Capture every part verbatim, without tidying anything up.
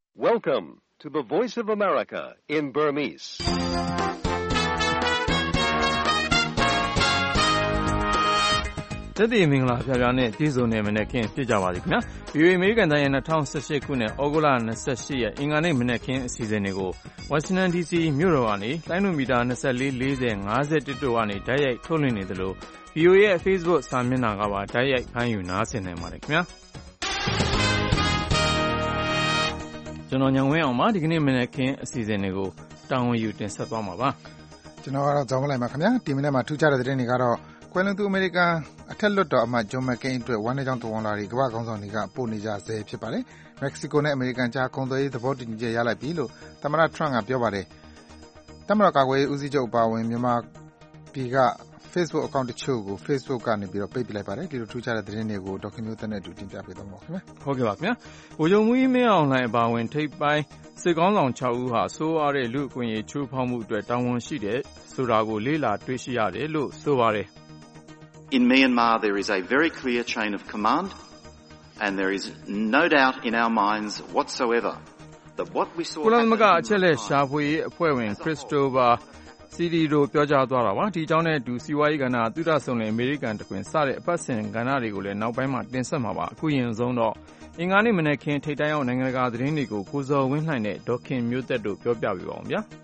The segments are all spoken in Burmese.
Welcome to the Voice of America in Burmese. ။တည်မင်္ဂလာဖျားဖျားနဲ့ပြည်စုံနေမနေ့ကင်းပြကြပါလိမ့်ခင်ဗျာ။ ဗီအိုအေ အမေရိကန်တိုင်းရဲ့၂၀၁၈ခုနှစ်ဩဂုတ်လ၂၈ရက်အင်္ဂါနေ့မနေ့ကင်းအစီအစဉ်တွေကိုဝါရှင်တန်ဒီစီမြို့တော်ကနေလိုင်းနိုမီတာ၂၄ ၄၀ ၅၁တို့ကနေတိုက်ရိုက်ထုတ်လွှင့်နေသလို ဗီအိုအေရဲ့ Facebook စာမျက်နှာကပါတိုက်ရိုက်ဖမ်းယူနားဆင်နိုင်ပါတယ်ခင်ဗျာ။ကျွန်တော်ညံဝင်းအောင်ပါဒီကနေ့မနေ့ကင်းအစီအစဉ်တွေကိုတာဝန်ယူတင်ဆက်သွားမှာပါ။ကျွန်တော်ကတော့ဇော်မလိုက်ပါခင်ဗျာ။ဒီမနေ့မှာထူးခြားတဲ့သတင်းတွေကတော့ကွယ်လွန်သူအမေရိကန်အထက်လွှတ်တော်အမတ်ဂျွန်မက်ကိန်းအတွက်ဝမ်းနည်းကြောင်းသဝဏ်လွှာတွေကမ္ဘာ့ခေါင်းဆောင်တွေကပို့နေကြဆဲဖြစ်ပါတယ်။မက္ကဆီကိုနဲ့အမေရိကန်ကြားကုန်သွယ်ရေးသဘောတူညီချက်ရလိုက်ပြီလို့သမ္မတထရန့်ကပြောပါတယ်။သမ္မတကာကွယ်ရေးဦးစီးချုပ်အပါအဝင်မြန်မာပြည်က Facebook အကောင့်တချို့ကို Facebook ကနေပြီးတော့ပိတ်ပစ်လိုက်ပါတယ်။ဒီလိုထူးခြားတဲ့သတင်းတွေကိုဒေါက်ခင်မျိုးသက်နဲ့အတူတင်ပြပေးသွားမှာပါခင်ဗျာ။ဟုတ်ကဲ့ပါခင်ဗျာ။ဗိုလ်ချုပ်မှူးကြီးမင်းအောင်လှိုင်အပါအဝင်ထိပ်ပိုင်းစစ်ကောင်းဆောင်၆ဦးဟာဆိုးဝါးတဲ့လူ့အခွင့်အရေးချိုးဖောက်မှုအတွက်တာဝန်ရှိတယ်ဆိုတာကိုလေ့လာတွေ့ရှိရတယ်လို့ဆိုပါတယ်။ In Myanmar, there is a very clear chain of command, and there is no doubt in our minds whatsoever that what we saw. ကုလသမဂ္ဂအချက်လက်ရှာဖွေရေးအဖွဲ့ဝင်ခရစ္စတိုဖာစီဒီတို့ပြောကြားသွားတာပါ။ဒီအကြောင်းနဲ့အတူစီးပွားရေးကဏ္ဍသုတဆုံတဲ့အမေရိကန်တခွင်စတဲ့အပတ်စဉ်ကဏ္ဍတွေကိုလည်းနောက်ပိုင်းမှာတင်ဆက်မှာပါ။အခုရင်ဆုံးတော့အင်္ဂါနေ့မနေ့ခင်ထိပ်တိုင်းအောင်နိုင်ငံတကာသတင်းတွေကိုကိုဇော်ဝင်းလှိုင်နဲ့ဒေါခင်မျိုးသက်တို့ပြောပြပေးပါအောင်ဗျာ။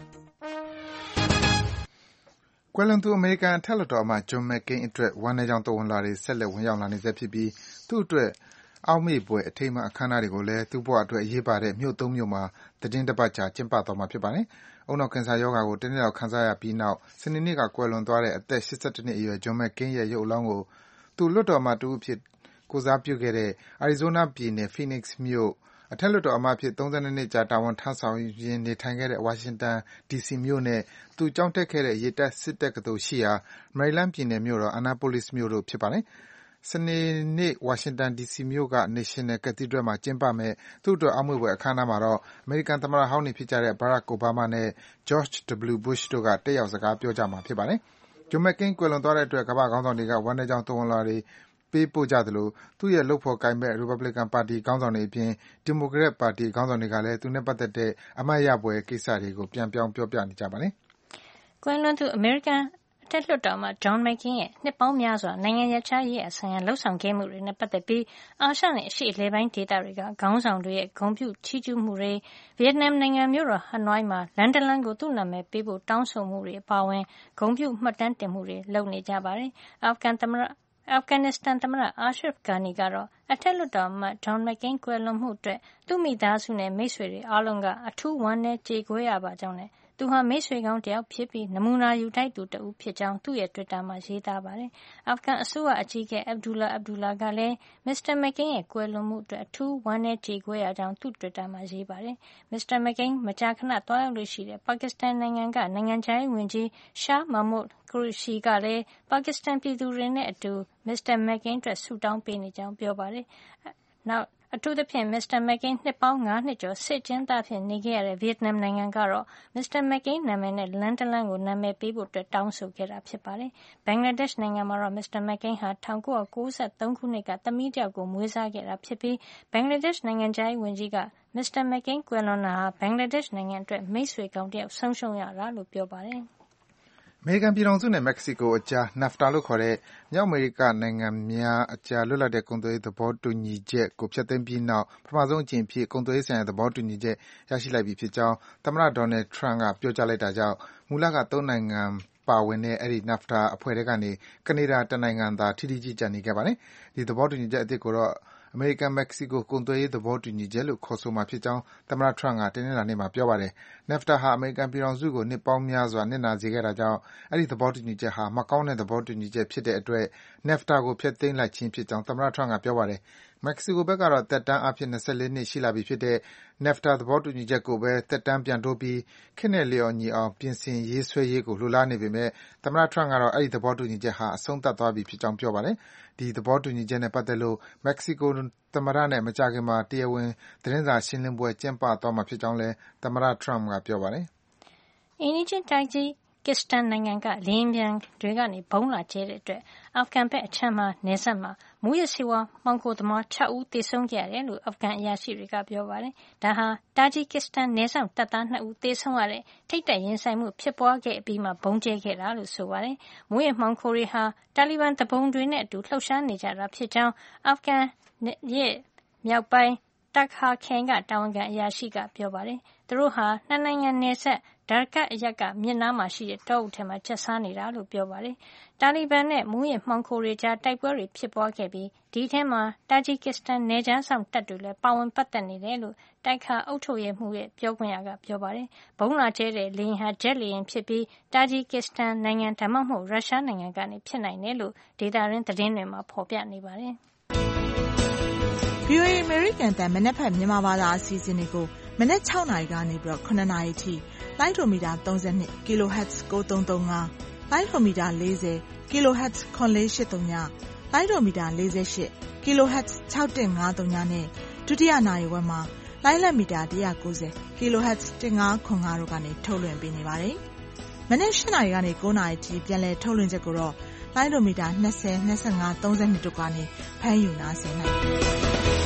ကွယ်လွန်သူအမေရိကန်အထက်လွှတ်တော်အမတ်ဂျွန်မက်ကိန်းအတွက်ဝမ်းနည်းကြောင်းသဝဏ်လွှာတွေဆက်လက်ဝင်ရောက်လာနေဆဲဖြစ်ပြီးသူ့အတွက်အောက်မေ့ဘွယ်အထိမ်းအမှတ်အခမ်းအနားတွေကိုလည်းသူ့ဘဝအတွက်အရေးပါတဲ့မြို့သုံးမြို့မှာသီတင်းတပတ်ကြာကျင်းပသွားမှာဖြစ်ပါတယ်။ဦးနှောက်ကင်ဆာရောဂါကိုတနှစ်လောက်ခံစားရပြီးနောက်စနေနေ့ကကွယ်လွန်သွားတဲ့အသက်၈၁နှစ်အရွယ်ဂျွန်မက်ကိန်းရဲ့ရုပ်အလောင်းကိုသူလွှတ်တော်အမတ်တဦးအဖြစ်ကိုယ်စားပြုခဲ့တဲ့ Arizona ပြည်နယ် Phoenix မြို့အထက်လွှတ်တော်အမတ်အဖြစ်သုံး၂နှစ်ကြာတာဝန်ထမ်းဆောင်ရင်းနေထိုင်ခဲ့တဲ့ဝါရှင်တန်ဒီစီမြို့နဲ့သူကျောင်းတက်ခဲ့တဲ့ရေတပ်စစ်တက္ကသိုလ်ရှိရာမေရီလန်းပြည်နယ်မြို့တော် Annapolis မြို့တို့ဖြစ်ပါတယ်။စနေနေ့ဝါရှင်တန်ဒီစီမြို့က National Cathedral မှာကျင်းပမယ့်သူ့အတွက်အောက်မေ့ဘွယ်အခမ်းအနားမှာတော့အမေရိကန်သမ္မတဟောင်းတွေဖြစ်ကြတဲ့ Barack Obama နဲ့ George W. Bush တို့ကတက်ရောက်စကားပြောကြမှာဖြစ်ပါတယ်။ဂျွန်မက်ကိန်းကွယ်လွန်သွားတဲ့အတွက်ကမ္ဘာ့ခေါင်းဆောင်တွေကဝမ်းနည်းကြောင်းသဝဏ်လွှာတွေပေးပို့ကြသလိုသူ့ရဲ့လုပ်ဖော်ကိုင်ဘက် Republican ပါတီခေါင်းဆောင်တွေအပြင် Democrat ပါတီခေါင်းဆောင်တွေကလည်းသူနဲ့ပတ်သက်တဲ့အမှတ်ရဖွယ်ကိစ္စတွေကိုပြန်ပြောင်းပြောပြနေကြပါတယ်။ကွယ်လွန်သူအမေရိကန်အထက်လွှတ်တော်အမတ်ဂျွန်မက်ကိန်းရဲ့နှစ်ပေါင်းများစွာနိုင်ငံရပ်ခြားရေးအဆိုင်ရာလှုပ်ဆောင်ခဲ့မှုတွေနဲ့ပတ်သက်ပြီးအာရှနဲ့အရှေ့အလယ်ပိုင်းဒေသတွေကခေါင်းဆောင်တွေရဲ့ဂုဏ်ပြုချီးကျူးမှုတွေဗီယက်နမ်နိုင်ငံမြို့တော်ဟနွိုင်းမှာလန်ဒလန်ကိုသူ့နာမည်ပေးဖို့တောင်းဆိုမှုတွေအပါအဝင်ဂုဏ်ပြုမှတ်တမ်းတင်မှုတွေလုပ်နေကြပါတယ်။အာဖဂန်သမ္မတအာဖဂန်နစ္စတန်သမ္မတအာရှရဖ်ဂါနီကတော့အထက်လွှတ်တော်အမတ်ဂျွန်မက်ကိန်းကွယ်လွန်မှုအတွက်သူ့မိသားစုနဲ့မိတ်ဆွေတွေအားလုံးကအထူးဝမ်းနည်းကြေကွဲရပါကြောင်းနဲ့သူဟာမိတ်ဆွေကောင်းတယောက်ဖြစ်ပြီးနမူနာယူထိုက်သူတဦးဖြစ်ကြောင်းသူ့ရဲ့ Twitter မှာရေးသားပါတယ်။အာဖဂန်အစိုးရအကြီးအကဲ Abdullah Abdullah ကလည်းမစ္စတာမက်ကိန်းရဲ့ကွယ်လွန်မှုအတွက်အထူးဝမ်းနည်းကြေကွဲရကြောင်းသူ့ Twitter မှာရေးပါတယ်။မစ္စတာမက်ကိန်းမကြာခဏသွားရောက်လို့ရှိတဲ့ပါကစ္စတန်နိုင်ငံကနိုင်ငံခြားရေးဝန်ကြီး Shah Mahmood Qureshi ကလည်းပါကစ္စတန်ပြည်သူတွေနဲ့အတူမစ္စတာမက်ကိန်းအတွက်ဆုတောင်းပေးနေကြောင်းပြောပါတယ်။နောက်အထူးသဖြင့်မစ္စတာမက်ကိန်းနှစ်ပေါင်း၅နှစ်ကျော်စစ်ကျင်းသားဖြစ်နေခဲ့ရတဲ့ဗီယက်နမ်နိုင်ငံကတော့မစ္စတာမက်ကိန်းနာမည်နဲ့လန်ဒလန်ကိုနာမည်ပေးဖို့အတွက်တောင်းဆိုခဲ့တာဖြစ်ပါတယ်။ဘင်္ဂလားဒေ့ရှ်နိုင်ငံမှာတော့မစ္စတာမက်ကိန်းဟာ၁၉၉၃ခုနှစ်ကသမီးတယောက်ကိုမွေးစားခဲ့တာဖြစ်ပြီးဘင်္ဂလားဒေ့ရှ်နိုင်ငံခြားရေးဝန်ကြီးကမစ္စတာမက်ကိန်းကွယ်လွန်တာဟာဘင်္ဂလားဒေ့ရှ်နိုင်ငံအတွက်မိတ်ဆွေကောင်းတယောက်ဆုံးရှုံးရတာလို့ပြောပါတယ်။အမေရိကန်ပြည်ထောင်စုနဲ့မက္ကဆီကိုအကြား NAFTA လို့ခေါ်တဲ့မြောက်အမေရိကနိုင်ငံများအကြားလွတ်လပ်တဲ့ကုန်သွယ်ရေးသဘောတူညီချက်ကိုဖျက်သိမ်းပြီးနောက်ပထမဆုံးအကြိမ်အဖြစ်ကုန်သွယ်ရေးဆိုင်ရာသဘောတူညီချက်ရရှိလိုက်ပြီဖြစ်ကြောင်းသမ္မတ Donald Trump ကပြောကြားလိုက်တာကြောင့်မူလကသုံးနိုင်ငံပါဝင်တဲ့အဲဒီ NAFTA အဖွဲ့ထဲကနေကနေဒါတနိုင်ငံသာထီးထီးကြီးကျန်နေခဲ့ပါတယ်။ဒီသဘောတူညီချက်အသစ်ကိုတော့အမေရိကန်-မက္ကဆီကိုကုန်သွယ်ရေးသဘောတူညီချက်လို့ခေါ်ဆိုမှာဖြစ်ကြောင်းသမ္မတ Trump ကတနင်္လာနေ့မှာပြောပါတယ်။ NAFTA ဟာအမေရိကန်ပြည်ထောင်စုကိုနှစ်ပေါင်းများစွာနစ်နာစေခဲ့တာကြောင့်အဲဒီသဘောတူညီချက်ဟာမကောင်းတဲ့သဘောတူညီချက်ဖြစ်တဲ့အတွက် NAFTA ကိုဖျက်သိမ်းလိုက်ခြင်းဖြစ်ကြောင်းသမ္မတ Trump ကပြောပါတယ်။မက္ကဆီကိုဘက်ကတော့သက်တမ်းအားဖြင့်၂၄နှစ်ရှိလာပြီဖြစ်တဲ့ NAFTA သဘောတူညီချက်ကိုပဲသက်တမ်းပြန်တိုးပြီးခေတ်နဲ့လျော်ညီအောင်ပြင်ဆင်ရေးဆွဲရေးကိုလိုလားနေပေမယ့်သမ္မတ Trump ကတော့အဲဒီသဘောတူညီချက်ဟာအဆုံးသတ်သွားပြီဖြစ်ကြောင်းပြောပါတယ်။ဒီသဘောတူညီချက်နဲ့ပတ်သက်လို့မက္ကဆီကိုသမ္မတနဲ့မကြာခင်မှာတရားဝင်သတင်းစာရှင်းလင်းပွဲကျင်းပသွားမှာဖြစ်ကြောင်းလည်းသမ္မတ Trump ကပြောပါတယ်။အိမ်နီးချင်းတိုင်းကြီးကစ္စတန်နိုင်ငံကလေယာဉ်ပျံတွေကနေဘုံးလာကျဲတဲ့အတွက်အာဖဂန်ဘက်အချမ်းမှာနယ်စပ်မှာမူးယစ်ဆေးဝါးမှောင်ခိုသမား၆ဦးသေဆုံးခဲ့ရတယ်လို့အာဖဂန်အရာရှိတွေကပြောပါတယ်။ဒါဟာတာဂျီကစ္စတန်နယ်စပ်တပ်သား၂ဦးသေဆုံးရတဲ့ထိပ်တိုက်ရင်ဆိုင်မှုဖြစ်ပွားခဲ့အပြီးမှာဘုံကျဲခဲ့တာလို့ဆိုပါတယ်။မူးယစ်မှောင်ခိုတွေဟာတာလီဘန်တပုံတွေနဲ့အတူလှုပ်ရှားနေကြတာဖြစ်ကြောင်းအာဖဂန်ရဲ့မြောက်ပိုင်းတက်ဟာခန်ကတာဝန်ခံအရာရှိကပြောပါတယ်။သူတို့ဟာနှစ်နိုင်ငံနယ်စပ်ဒါကတ်အရက်ကမြစ်နားမှာရှိတဲ့တောအုပ်ထဲမှာကျက်စားနေတာလို့ပြောပါတယ်။တာလီဘန်နဲ့မူးယစ်မှောင်ခိုတွေကြားတိုက်ပွဲတွေဖြစ်ပွားခဲ့ပြီးဒီထဲမှာတာဂျီကစ္စတန်နယ်ခြားစောင့်တပ်တွေလည်းပါဝင်ပတ်သက်နေတယ်လို့တိုက်ခါအုပ်ချုပ်ရေးမှူးရဲ့ပြောခွင့်ရကပြောပါတယ်။ဘုံလာကျဲတဲ့လေယာဉ်ဟာဂျက်လေယာဉ်ဖြစ်ပြီးတာဂျီကစ္စတန်နိုင်ငံဒါမှမဟုတ်ရုရှားနိုင်ငံကနေဖြစ်နိုင်တယ်လို့ဒေသရင်းသတင်းတွေမှာဖော်ပြနေပါတယ်။ဗွီအိုအေ American တန်မနက်ဖက်မြန်မာဘာသာအစီအစဉ်တွေကိုမနက်၆နာရီကနေပြီးတော့ခုနှစ်နာရီထိလိုင်းဒိုမီတာသုံး၂ kilohertz ၉၃၃၅လိုင်းဒိုမီတာ၄၀ kilohertz ခွန်လေး၈၃ညလိုင်းဒိုမီတာ၄၈ kilohertz ၆၁၅၃ညနဲ့ဒုတိယနာရီဝက်မှာလိုင်းလက်မီတာ၁၉၀ kilohertz ၁၅ခွန်၅တို့ကနေထုတ်လွှင့်ပေးနေပါတယ်။မနက်၈နာရီကနေ၉နာရီထိပြန်လည်ထုတ်လွှင့်ချက်ကိုတော့လိုင်းဒိုမီတာ၂၀ ၂၅ ၃၂တို့ကနေဖမ်းယူနားဆင်နိုင်ပါတယ်။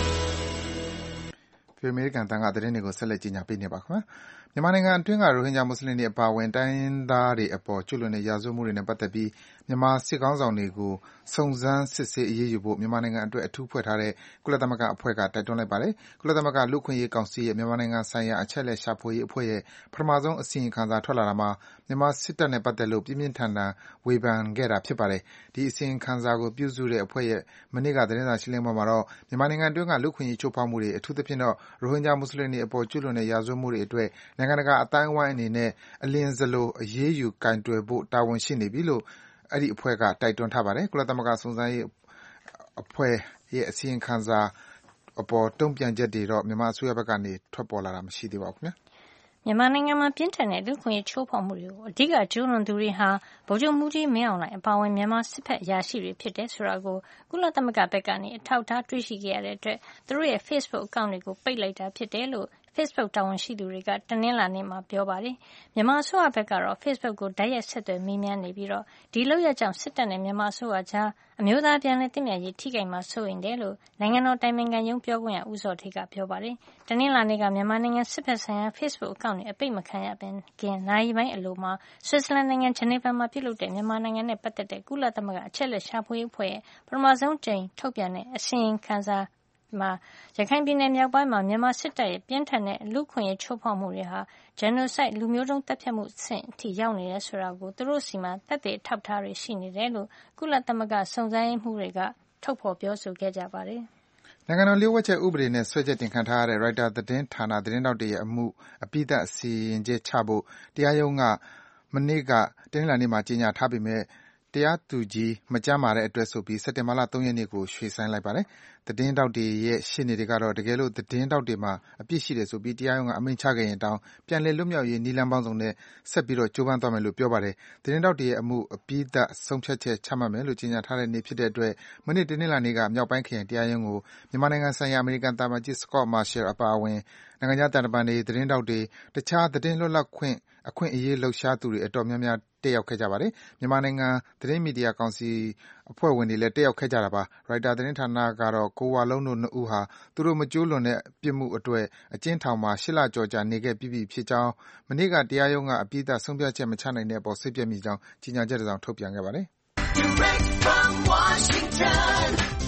ဒီအမေရိကန်တန်ကသတင်းတွေကိုဆက်လက်ကြီးညာပေးနေပါခင်ဗျာမြန်မာနိုင်ငံအတွင်းကရိုဟင်ဂျာမွတ်စလင်တွေအပါအဝင်တိုင်းရင်းသားတွေအပေါ်ကျူးလွန်တဲ့ရာဇဝတ်မှုတွေနဲ့ပတ်သက်ပြီးမြန်မာစစ်ကောင်းဆောင်တွေကိုစုံစမ်းစစ်ဆေးအရေးယူဖို့မြန်မာနိုင်ငံအတွက်အထူးဖွဲ့ထားတဲ့ကုလသမဂ္ဂအဖွဲ့ကတိုက်တွန်းလိုက်ပါတယ်ကုလသမဂ္ဂလူ့အခွင့်အရေးကောင်စီရဲ့မြန်မာနိုင်ငံဆိုင်ရာအချက်အလက်ရှာဖွေရေးအဖွဲ့ရဲ့ပထမဆုံးအစီရင်ခံစာထွက်လာတာမှာမြန်မာစစ်တပ်နဲ့ပတ်သက်လို့ပြင်းပြင်းထန်ထန်ဝေဖန်ခဲ့တာဖြစ်ပါတယ်ဒီအစီရင်ခံစာကိုပြုစုတဲ့အဖွဲ့ရဲ့မနေ့ကသတင်းစာရှင်းလင်းပွဲမှာတော့မြန်မာနိုင်ငံအတွင်းကလူ့အခွင့်အရေးချိုးဖောက်မှုတွေအထူးသဖြင့်တော့ရိုဟင်ဂျာမွတ်စလင်တွေအပေါ်ကျူးလွန်တဲ့ရာဇဝတ်မှုတွေအတွက်နိုင်ငံတကာအတိုင်းအဝိုင်းအနေနဲ့အလျင်စလိုအရေးယူကိုင်တွယ်ဖို့တာဝန်ရှိနေပြီလို့အဲဒီအဖွဲ့ကတိုက်တွန်းထားပါတယ်ကုလသမဂ္ဂစုံစမ်းရေးအဖွဲ့ရဲ့အစီရင်ခံစာအပေါ်တုံ့ပြန်ချက်တွေတော့မြန်မာအစိုးရဘက်ကနေထွက်ပေါ်လာတာမရှိသေးပါဘူးခင်ဗျာမြန်မာနိုင်ငံမှာပြင်းထန်တဲ့လူ့အခွင့်အရေးချိုးဖောက်မှုတွေကိုအဓိကကျူးလွန်သူတွေဟာဗိုလ်ချုပ်မှူးကြီးမင်းအောင်လှိုင်အပါအဝင်မြန်မာစစ်ဖက်အရာရှိတွေဖြစ်တယ်ဆိုတာကိုကုလသမဂ္ဂဘက်ကနေအထောက်အထားတွေ့ရှိခဲ့ရတဲ့အတွက်သူတို့ရဲ့ Facebook အကောင့်တွေကိုပိတ်လိုက်တာဖြစ်တယ်လို့ Facebook တာဝန်ရှိသူတွေကတနင်္လာနေ့မှာပြောပါတယ်။မြန်မာအစိုးရဘက်ကတော့ Facebook ကိုတိုက်ရိုက်ဆက်သွယ်မေးမြန်းနေပြီးတော့ဒီလောက်ရကြောင့်စစ်တပ်နဲ့မြန်မာအစိုးရကြားအမျိုးသားပြန်လည်တည်မြဲရေးထိခိုက်မှာစိုးရင်တယ်လို့နိုင်ငံတော်တိုင်ပင်ခံရုံးပြောခွင့်ရဦးစောထေးကပြောပါတယ်။တနင်္လာနေ့ကမြန်မာနိုင်ငံစစ်ဖက်ဆိုင်ရာ Facebook အကောင့်တွေအပိတ်မခံရပင်ခင်နိုင်ပိုင်းအလိုမှာဆွစ်ဇာလန်နိုင်ငံဂျနီဗာမှာပြုလုပ်တဲ့မြန်မာနိုင်ငံနဲ့ပတ်သက်တဲ့ကုလသမဂ္ဂအချက်လက်ရှာဖွေရေးအဖွဲ့ရဲ့ပထမဆုံးကြိမ်ထုတ်ပြန်တဲ့အစီရင်ခံစာမှာရခိုင်ပြည်နယ်မြောက်ပိုင်းမှာမြန်မာစစ်တပ်ရဲ့ပြင်းထန်တဲ့လူ့ခွင့်ရေးချိုးဖောက်မှုတွေဟာ genocide လူမျိုးတုံးတပ်ဖြတ်မှုဆင့်အထိရောက်နေတယ်ဆိုတာကိုသူတို့စီမှာသက်သေထောက်ထားတွေရှိနေတယ်လို့ကုလသမဂ္ဂစုံစမ်းရေးမှူးတွေကထုတ်ဖော်ပြောဆိုခဲ့ကြပါတယ်။နိုင်ငံတော်လျှို့ဝှက်ချက်ဥပဒေနဲ့ဆွဲချက်တင်ခံထားရတဲ့ Reuters သတင်းဌာနသတင်းတောက်တွေရဲ့အမှုအပြီးသတ်စီရင်ချက်ချဖို့တရားရုံးကမနေ့ကတနင်္လာနေ့မှာကြေညာထားပေမဲ့တရားသူကြီးမကျမ်းမာတဲ့အတွက်ဆိုပြီးစက်တင်ဘာလ၃ရက်နေ့ကိုရွှေ့ဆိုင်းလိုက်ပါတယ်။သတင်းတောက်တွေရဲ့ရှေ့နေတွေကတော့တကယ်လို့သတင်းတောက်တွေမှာအပြစ်ရှိတယ်ဆိုပြီးတရားရုံးကအမိန့်ချခဲ့ရင်တောင်ပြန်လည်လွတ်မြောက်ရေးနည်းလမ်းပေါင်းစုံနဲ့ဆက်ပြီးတော့ကြိုးပမ်းသွားမယ်လို့ပြောပါတယ်။သတင်းတောက်တွေရဲ့အမှုအပြီးသတ်ဆုံးဖြတ်ချက်ချမှတ်မယ်လို့ကြေညာထားတဲ့နေ့ဖြစ်တဲ့အတွက်မနေ့တနင်္လာနေ့ကမြောက်ပိုင်းခရိုင်တရားရုံးကိုမြန်မာနိုင်ငံဆိုင်ရာအမေရိကန်သံအမတ်ကြီး Scot Marciel အပါအဝင်နိုင်ငံခြားသံတမန်တွေ၊သတင်းထောက်တွေ၊တခြားသတင်းလွတ်လပ်ခွင့်အခွင့်အရေးလှုပ်ရှားသူတွေအတော်များများတက်ရောက်ခဲ့ကြပါတယ်။မြန်မာနိုင်ငံသတင်းမီဒီယာကောင်စီအဖွဲ့ဝင်တွေလည်းတက်ရောက်ခဲ့ကြတာပါ။ Reuters သတင်းဌာနကတော့ကိုဝလုံးတို့နှစ်ဦးဟာသူတို့မကျူးလွန်တဲ့ပြစ်မှုအတွက်အကျဉ်းထောင်မှာ၈လကျော်ကြာနေခဲ့ပြီးပြီဖြစ်ကြောင်းမနေ့ကတရားရုံးကအပြီးသတ်ဆုံးဖြတ်ချက်မချနိုင်တဲ့အပေါ်စိတ်ပျက်မိကြောင်းကြေညာချက်တစောင်ထုတ်ပြန်ခဲ့ပါတယ်။ Direct from Washington,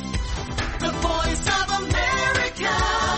the voice of America,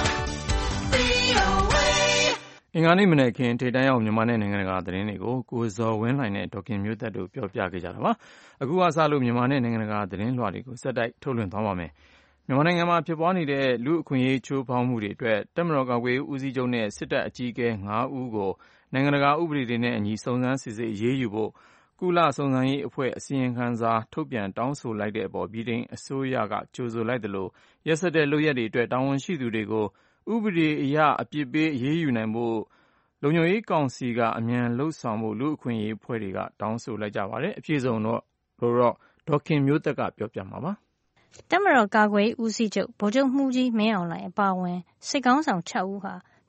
အင်္ဂါနေ့မနက်ခင်းထိပ်တန်းရောက်မြန်မာနဲ့နိုင်ငံတကာသတင်းတွေကိုကိုဇော်ဝင်းလှိုင်နဲ့ဒေါ်ခင်မျိုးသက်တို့ပြောပြခဲ့ကြတာပါ။အခုကစလို့မြန်မာနဲ့နိုင်ငံတကာသတင်းလွှာတွေကိုဆက်တိုက်ထုတ်လွှင့်သွားပါမယ်။မြန်မာနိုင်ငံမှာဖြစ်ပွားနေတဲ့လူ့အခွင့်အရေးချိုးဖောက်မှုတွေအတွက်တပ်မတော်ကာကွယ်ရေးဦးစီးချုပ်နဲ့စစ်တပ်အကြီးအကဲ၅ဦးကိုနိုင်ငံတကာဥပဒေတွေနဲ့အညီစုံစမ်းစစ်ဆေးအရေးယူဖို့ကုလစုံစမ်းရေးအဖွဲ့အစီရင်ခံစာထုတ်ပြန်တောင်းဆိုလိုက်တဲ့အပေါ်ပြည်ထောင်အစိုးရကကြိုဆိုလိုက်သလိုရက်စက်တဲ့လုပ်ရက်တွေအတွက်တာဝန်ရှိသူတွေကိုဥပဒေအရအပြစ်ပေးအရေးယူနိုင်ဖို့လုံခြုံရေးကောင်စီကအမြန်လှုပ်ဆောင်ဖို့လူ့အခွင့်အရေးအဖွဲ့တွေကတောင်းဆိုလိုက်ကြပါတယ်။အပြည့်စုံတော့ဒေါ်ခင်မျိုးသက်ကပြောပြမှာပါ။တပ်မတော်ကာကွယ်ရေးဦးစီးချုပ်ဗိုလ်ချုပ်မှူးကြီးမင်းအောင်လှိုင်အပါအဝင်စစ်ကောင်းဆောင်၆ဦးဟာမ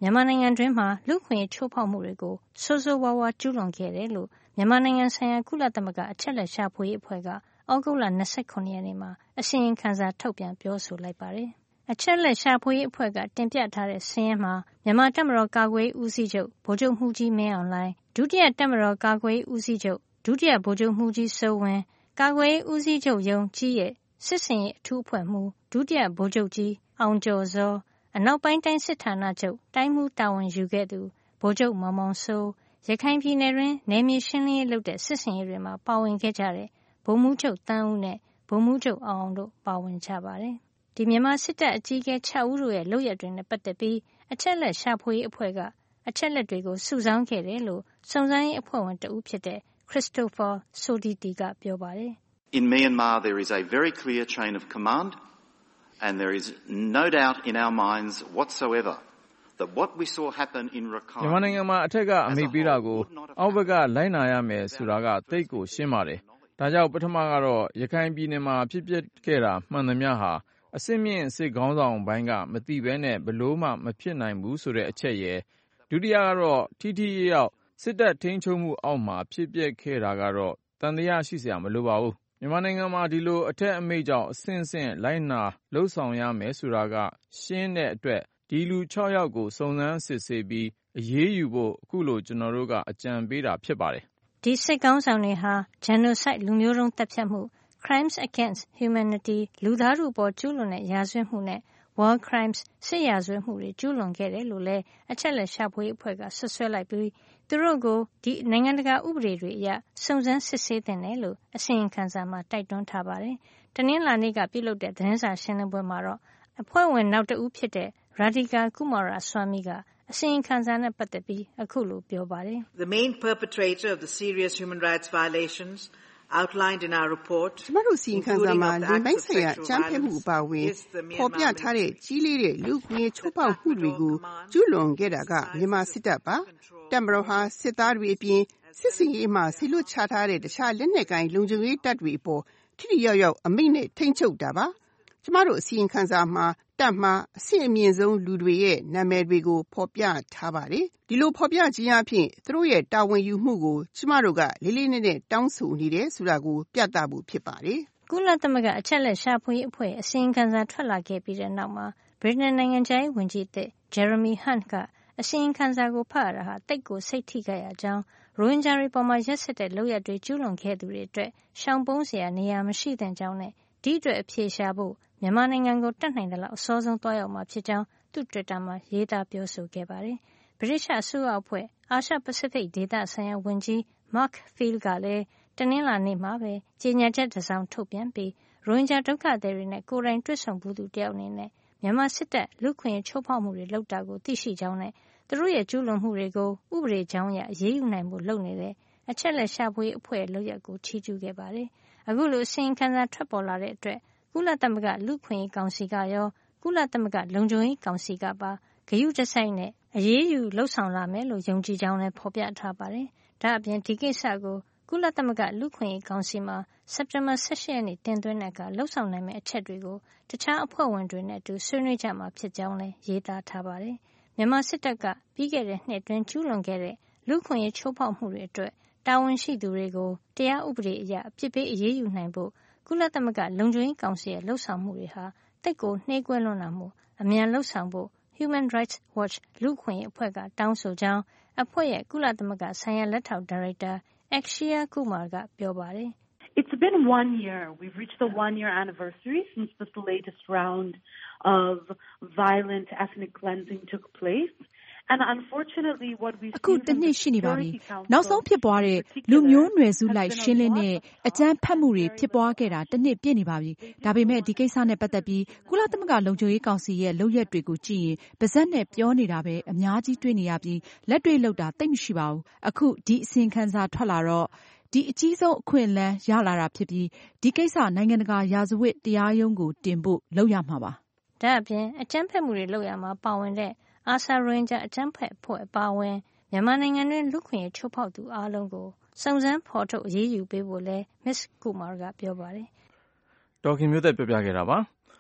မြန်မာနိုင်ငံတွင်းမှာလူ့ခွင့်ရေးချိုးဖောက်မှုတွေကိုဆိုးဆိုးဝါးဝါးကျူးလွန်ခဲ့တယ်လို့မြန်မာနိုင်ငံဆိုင်ရာကုလသမဂ္ဂအချက်လက်ရှာဖွေရေးအဖွဲ့ကဩဂုတ်လ၂၇ရက်နေ့မှာအစီရင်ခံစာထုတ်ပြန်ပြောဆိုလိုက်ပါတယ်။အချက်လက်ရှာဖွေရေးအဖွဲ့ကတင်ပြထားတဲ့စာရင်းမှာမြန်မာတပ်မတော်ကာကွယ်ရေးဦးစီးချုပ်ဗိုလ်ချုပ်မှူးကြီးမင်းအောင်လှိုင်ဒုတိယတပ်မတော်ကာကွယ်ရေးဦးစီးချုပ်ဒုတိယဗိုလ်ချုပ်မှူးကြီးစိုးဝင်းကာကွယ်ရေးဦးစီးချုပ်ရုံးကြီးရဲ့စစ်စင်ရေးအထူးအဖွဲ့မှူးဒုတိယဗိုလ်ချုပ်ကြီးအောင်ကျော်စောအနောက်ပိုင်းတိုင်းစစ်ဌာနချုပ်တိုင်းမှူးတာဝန်ယူခဲ့သူဗိုလ်ချုပ်မောင်မောင်စိုးရခိုင်ပြည်နယ်တွင်နယ်မြေရှင်းလင်းရေးလုပ်တဲ့စစ်စင်ရေးတွေမှာပါဝင်ခဲ့ကြတဲ့ဗိုလ်မှူးချုပ်တန်းဦးနဲ့ဗိုလ်မှူးချုပ်အောင်အောင်တို့ပါဝင်ကြပါတယ်။ဒီမြန်မာစစ်တပ်အကြီးအကဲ၆ဦးတို့ရဲ့လုပ်ရက်တွေနဲ့ပတ်သက်ပြီးအချက်လက်ရှာဖွေရေးအဖွဲ့ကအချက်လက်တွေကိုစုဆောင်းခဲ့တယ်လို့စုံစမ်းရေးအဖွဲ့ဝင်တဦးဖြစ်တဲ့ Christopher Soditi ကပြောပါတယ်။ In Myanmar there is a very clear chain of command and there is no doubt in our minds whatsoever that what we saw happen in Rakhine မြန်မာနိုင်ငံမှာအထက်ကအမိပေးတာကိုအောက်ဘက်ကလိုက်နာရမယ်ဆိုတာကသိကိုရှင်းပါတယ်။ဒါကြောင့်ပထမကတော့ရခိုင်ပြည်နယ်မှာဖြစ်ပျက်ခဲ့တာမှန်သမျှဟာအစစ်မြင့်စစ်ခေါင်းဆောင်ပိုင်းကမသိဘဲနဲ့ဘလို့မှမဖြစ်နိုင်ဘူးဆိုတဲ့အချက်ရယ်ဒုတိယကတော့ထိထိရောက်စစ်တပ်ထိန်းချုပ်မှုအောက်မှာဖြစ်ပျက်ခဲ့တာကတော့တန်တရားရှိစရာမလိုပါဘူးမြန်မာနိုင်ငံမှာဒီလိုအထက်အမိကြောင့်အဆင့်ဆင့်လိုက်နာလှုပ်ဆောင်ရမယ်ဆိုတာကရှင်းတဲ့အတွက်ဒီလူ၆ယောက်ကိုစုံစမ်းစစ်ဆေးပြီးအရေးယူဖို့အခုလိုကျွန်တော်တို့ကအကြံပေးတာဖြစ်ပါတယ်ဒီစစ်ကောင်းဆောင်တွေဟာ genocide လူမျိုးတုံးတပ်ဖြတ်မှု crimes against humanity လူသားထုအပေါ်ကျူးလွန်တဲ့ရာဇဝတ်မှုနဲ့ war crimes စစ်ရာဇဝတ်မှုတွေကျူးလွန်ခဲ့တယ်လို့လည်းအချက်လက်ရှာဖွေအဖွဲ့ကဆွဆွဲလိုက်ပြီးသူတို့ကိုဒီနိုင်ငံတကာဥပဒေတွေအရစုံစမ်းစစ်ဆေးတင်တယ်လို့အစီရင်ခံစာမှာတိုက်တွန်းထားပါတယ်။တနင်္လာနေ့ကပြုလုပ်တဲ့သတင်းစာရှင်းလင်းပွဲမှာတော့အဖွဲ့ဝင်နောက်တဦးဖြစ်တဲ့ Radhika Kumaraswamy ကအစီရင်ခံစာနဲ့ပတ်သက်ပြီးအခုလိုပြောပါတယ်။ The main perpetrator of the serious human rights violations outlined in our report ကျမတို့စီရင်ခံစာမှာလူမိုက်ဆိုင်ရာအကြမ်းဖက်မှုအပါအဝင်ပေါ်ပြထားတဲ့ကြီးလေးတဲ့လူခွင့်ချိုးဖောက်မှုတွေကိုကျူးလွန်ခဲ့တာကမြန်မာစစ်တပ်ပါတပ်မတော်ဟာစစ်သားတွေအပြင်စစ်စင်ရေးမှာဆီလွတ်ချထားတဲ့တခြားလက်နက်ကိုင်လုံခြုံရေးတပ်တွေအပေါ်ထိထိရောက်ရောက်အမိန့်နဲ့ထိန်းချုပ်တာပါကျမတို့အစီရင်ခံစာမှာတပ်မှအဆင့်အမြင့်ဆုံးလူတွေရဲ့နာမည်တွေကိုဖော်ပြထားပါတယ်ဒီလိုဖော်ပြခြင်းအပြင်သူတို့ရဲ့တာဝန်ယူမှုကိုကျမတို့ကလေးလေးနက်နက်တောင်းဆိုနေတယ်ဆိုတာကိုပြသဖို့ဖြစ်ပါတယ်ကုလသမဂ္ဂအချက်လက်ရှာဖွေရေးအဖွဲ့အစီရင်ခံစာထွက်လာခဲ့ပြီးတဲ့နောက်မှာဗြိတိန်နိုင်ငံခြားရေးဝန်ကြီးသစ် Jeremy Hunt ကအစီရင်ခံစာကိုဖတ်ရတာဟာတိတ်ကိုစိတ်ထိခိုက်ရကြောင်းရိုဟင်ဂျာတွေပေါ်မှာရက်စက်တဲ့လုပ်ရပ်တွေကျူးလွန်ခဲ့သူတွေအတွက်ရှောင်ပုန်းเสียနေရာမရှိသင့်ကြောင်းနဲ့ဒီအတွက်အဖြေရှာဖို့မြန်မာနိုင်ငံကိုတတ်နိုင်တယ်လို့အစောဆုံးသွားရောက်မှာဖြစ်ကြောင်းသူ့ Twitter မှာရေးသားပြောဆိုခဲ့ပါတယ်။ဗြိတိရှအစိုးရအဖွဲ့အာရှပစိဖိတ်ဒေသဆိုင်ရာဝန်ကြီး Mark Field ကလည်းတနင်္လာနေ့မှာပဲကြေညာချက်တစ်စောင်ထုတ်ပြန်ပြီးရိုဟင်ဂျာဒုက္ခသည်တွေနဲ့ကိုယ်တိုင်တွေ့ဆုံမှုသူတယောက်အနေနဲ့မြန်မာစစ်တပ်လူခွင့်ချိုးဖောက်မှုတွေလုပ်တာကိုသိရှိကြောင်းနဲ့သူတို့ရဲ့ကျူးလွန်မှုတွေကိုဥပဒေကြောင်းအရအရေးယူနိုင်မှုလုပ်နေတဲ့အချက်လက်ရှာဖွေအဖွဲ့လုပ်ရက်ကိုချီးကျူးခဲ့ပါတယ်။အခုလိုအစီရင်ခံစာထွက်ပေါ်လာတဲ့အတွက်ကုလသမဂ္ဂလူခွင့်ရေးကောင်စီကရောကုလသမဂ္ဂလုံခြုံရေးကောင်စီကပါဂရုတစိုက်နဲ့အရေးယူလှုပ်ဆောင်လာမယ်လို့ယုံကြည်ကြောင်းလည်းဖော်ပြထားပါတယ်။ဒါ့အပြင်ဒီကိစ္စကိုကုလသမဂ္ဂလူခွင့်ရေးကောင်စီမှာစက်တင်ဘာ၁၈ရက်နေ့တင်သွင်းတဲ့အခါလှုပ်ဆောင်နိုင်မယ့်အချက်တွေကိုတခြားအဖွဲ့ဝင်တွေနဲ့အတူဆွေးနွေးကြမှာဖြစ်ကြောင်းလည်းရေးသားထားပါတယ်။မြန်မာစစ်တပ်ကပြီးခဲ့တဲ့နှစ်အတွင်းကျူးလွန်ခဲ့တဲ့လူခွင့်ရေးချိုးဖောက်မှုတွေအတွက်တာဝန်ရှိသူတွေကိုတရားဥပဒေအရအပြစ်ပေးအရေးယူနိုင်ဖို့ကုလသမဂ္ဂလုံခြုံရေးကောင်စီရဲ့လှုပ်ဆောင်မှုတွေဟာတိတ်ကိုနှေးကွေးလွန်းတာမို့အမြန်လှုပ်ဆောင်ဖို့ Human Rights Watch လူ့အခွင့်အရေးအဖွဲ့ကတောင်းဆိုကြောင်းအဖွဲ့ရဲ့ကုလသမဂ္ဂဆိုင်ရာလက်ထောက်ဒါရိုက်တာ Akshaya Kumar ကပြောပါတယ်။ It's been one year. We've reached the one-year anniversary since the latest round of violent ethnic cleansing took place.And unfortunately what we အခုတနှစ်ရှိနေပါပြီနောက်ဆုံးဖြစ်ပွားတဲ့လူမျိုးနွယ်စုလိုက်ရှင်းလင်းတဲ့အကြမ်းဖက်မှုတွေဖြစ်ပွားခဲ့တာတနှစ်ပြည့်နေပါပြီဒါပေမဲ့ဒီကိစ္စနဲ့ပတ်သက်ပြီးကုလသမဂ္ဂလုံခြုံရေးကောင်စီရဲ့လုပ်ရက်တွေကိုကြည့်ရင်ပါဇက်နဲ့ပြောနေတာပဲအများကြီးတွေ့နေရပြီးလက်တွေ့လုပ်တာသိပ်မရှိပါဘူးအခုဒီအစီရင်ခံစာထွက်လာတော့ဒီအကြီးဆုံးအခွင့်အလမ်းရလာတာဖြစ်ပြီးဒီကိစ္စနိုင်ငံတကာရာဇဝတ်တရားရုံးကိုတင်ဖို့လုပ်ရမှာပါဒါအပြင်အကြမ်းဖက်မှုတွေလုပ်ရမှာပါဝင်တဲ့အာဆာရိုဟင်ဂျာအကြမ်းဖက်အဖွဲ့အပါအဝင်မြန်မာနိုင်ငံတွင်လူခွင့်ရေးချိုးဖောက်သူအားလုံးကိုစုံစမ်းဖော်ထုတ်အရေးယူပေးဖို့လည်း Miz Kumar ကပြောပါတယ်။ဒေါ်ခင်မျိုးသက်ပြောပြခဲ့တာပါ။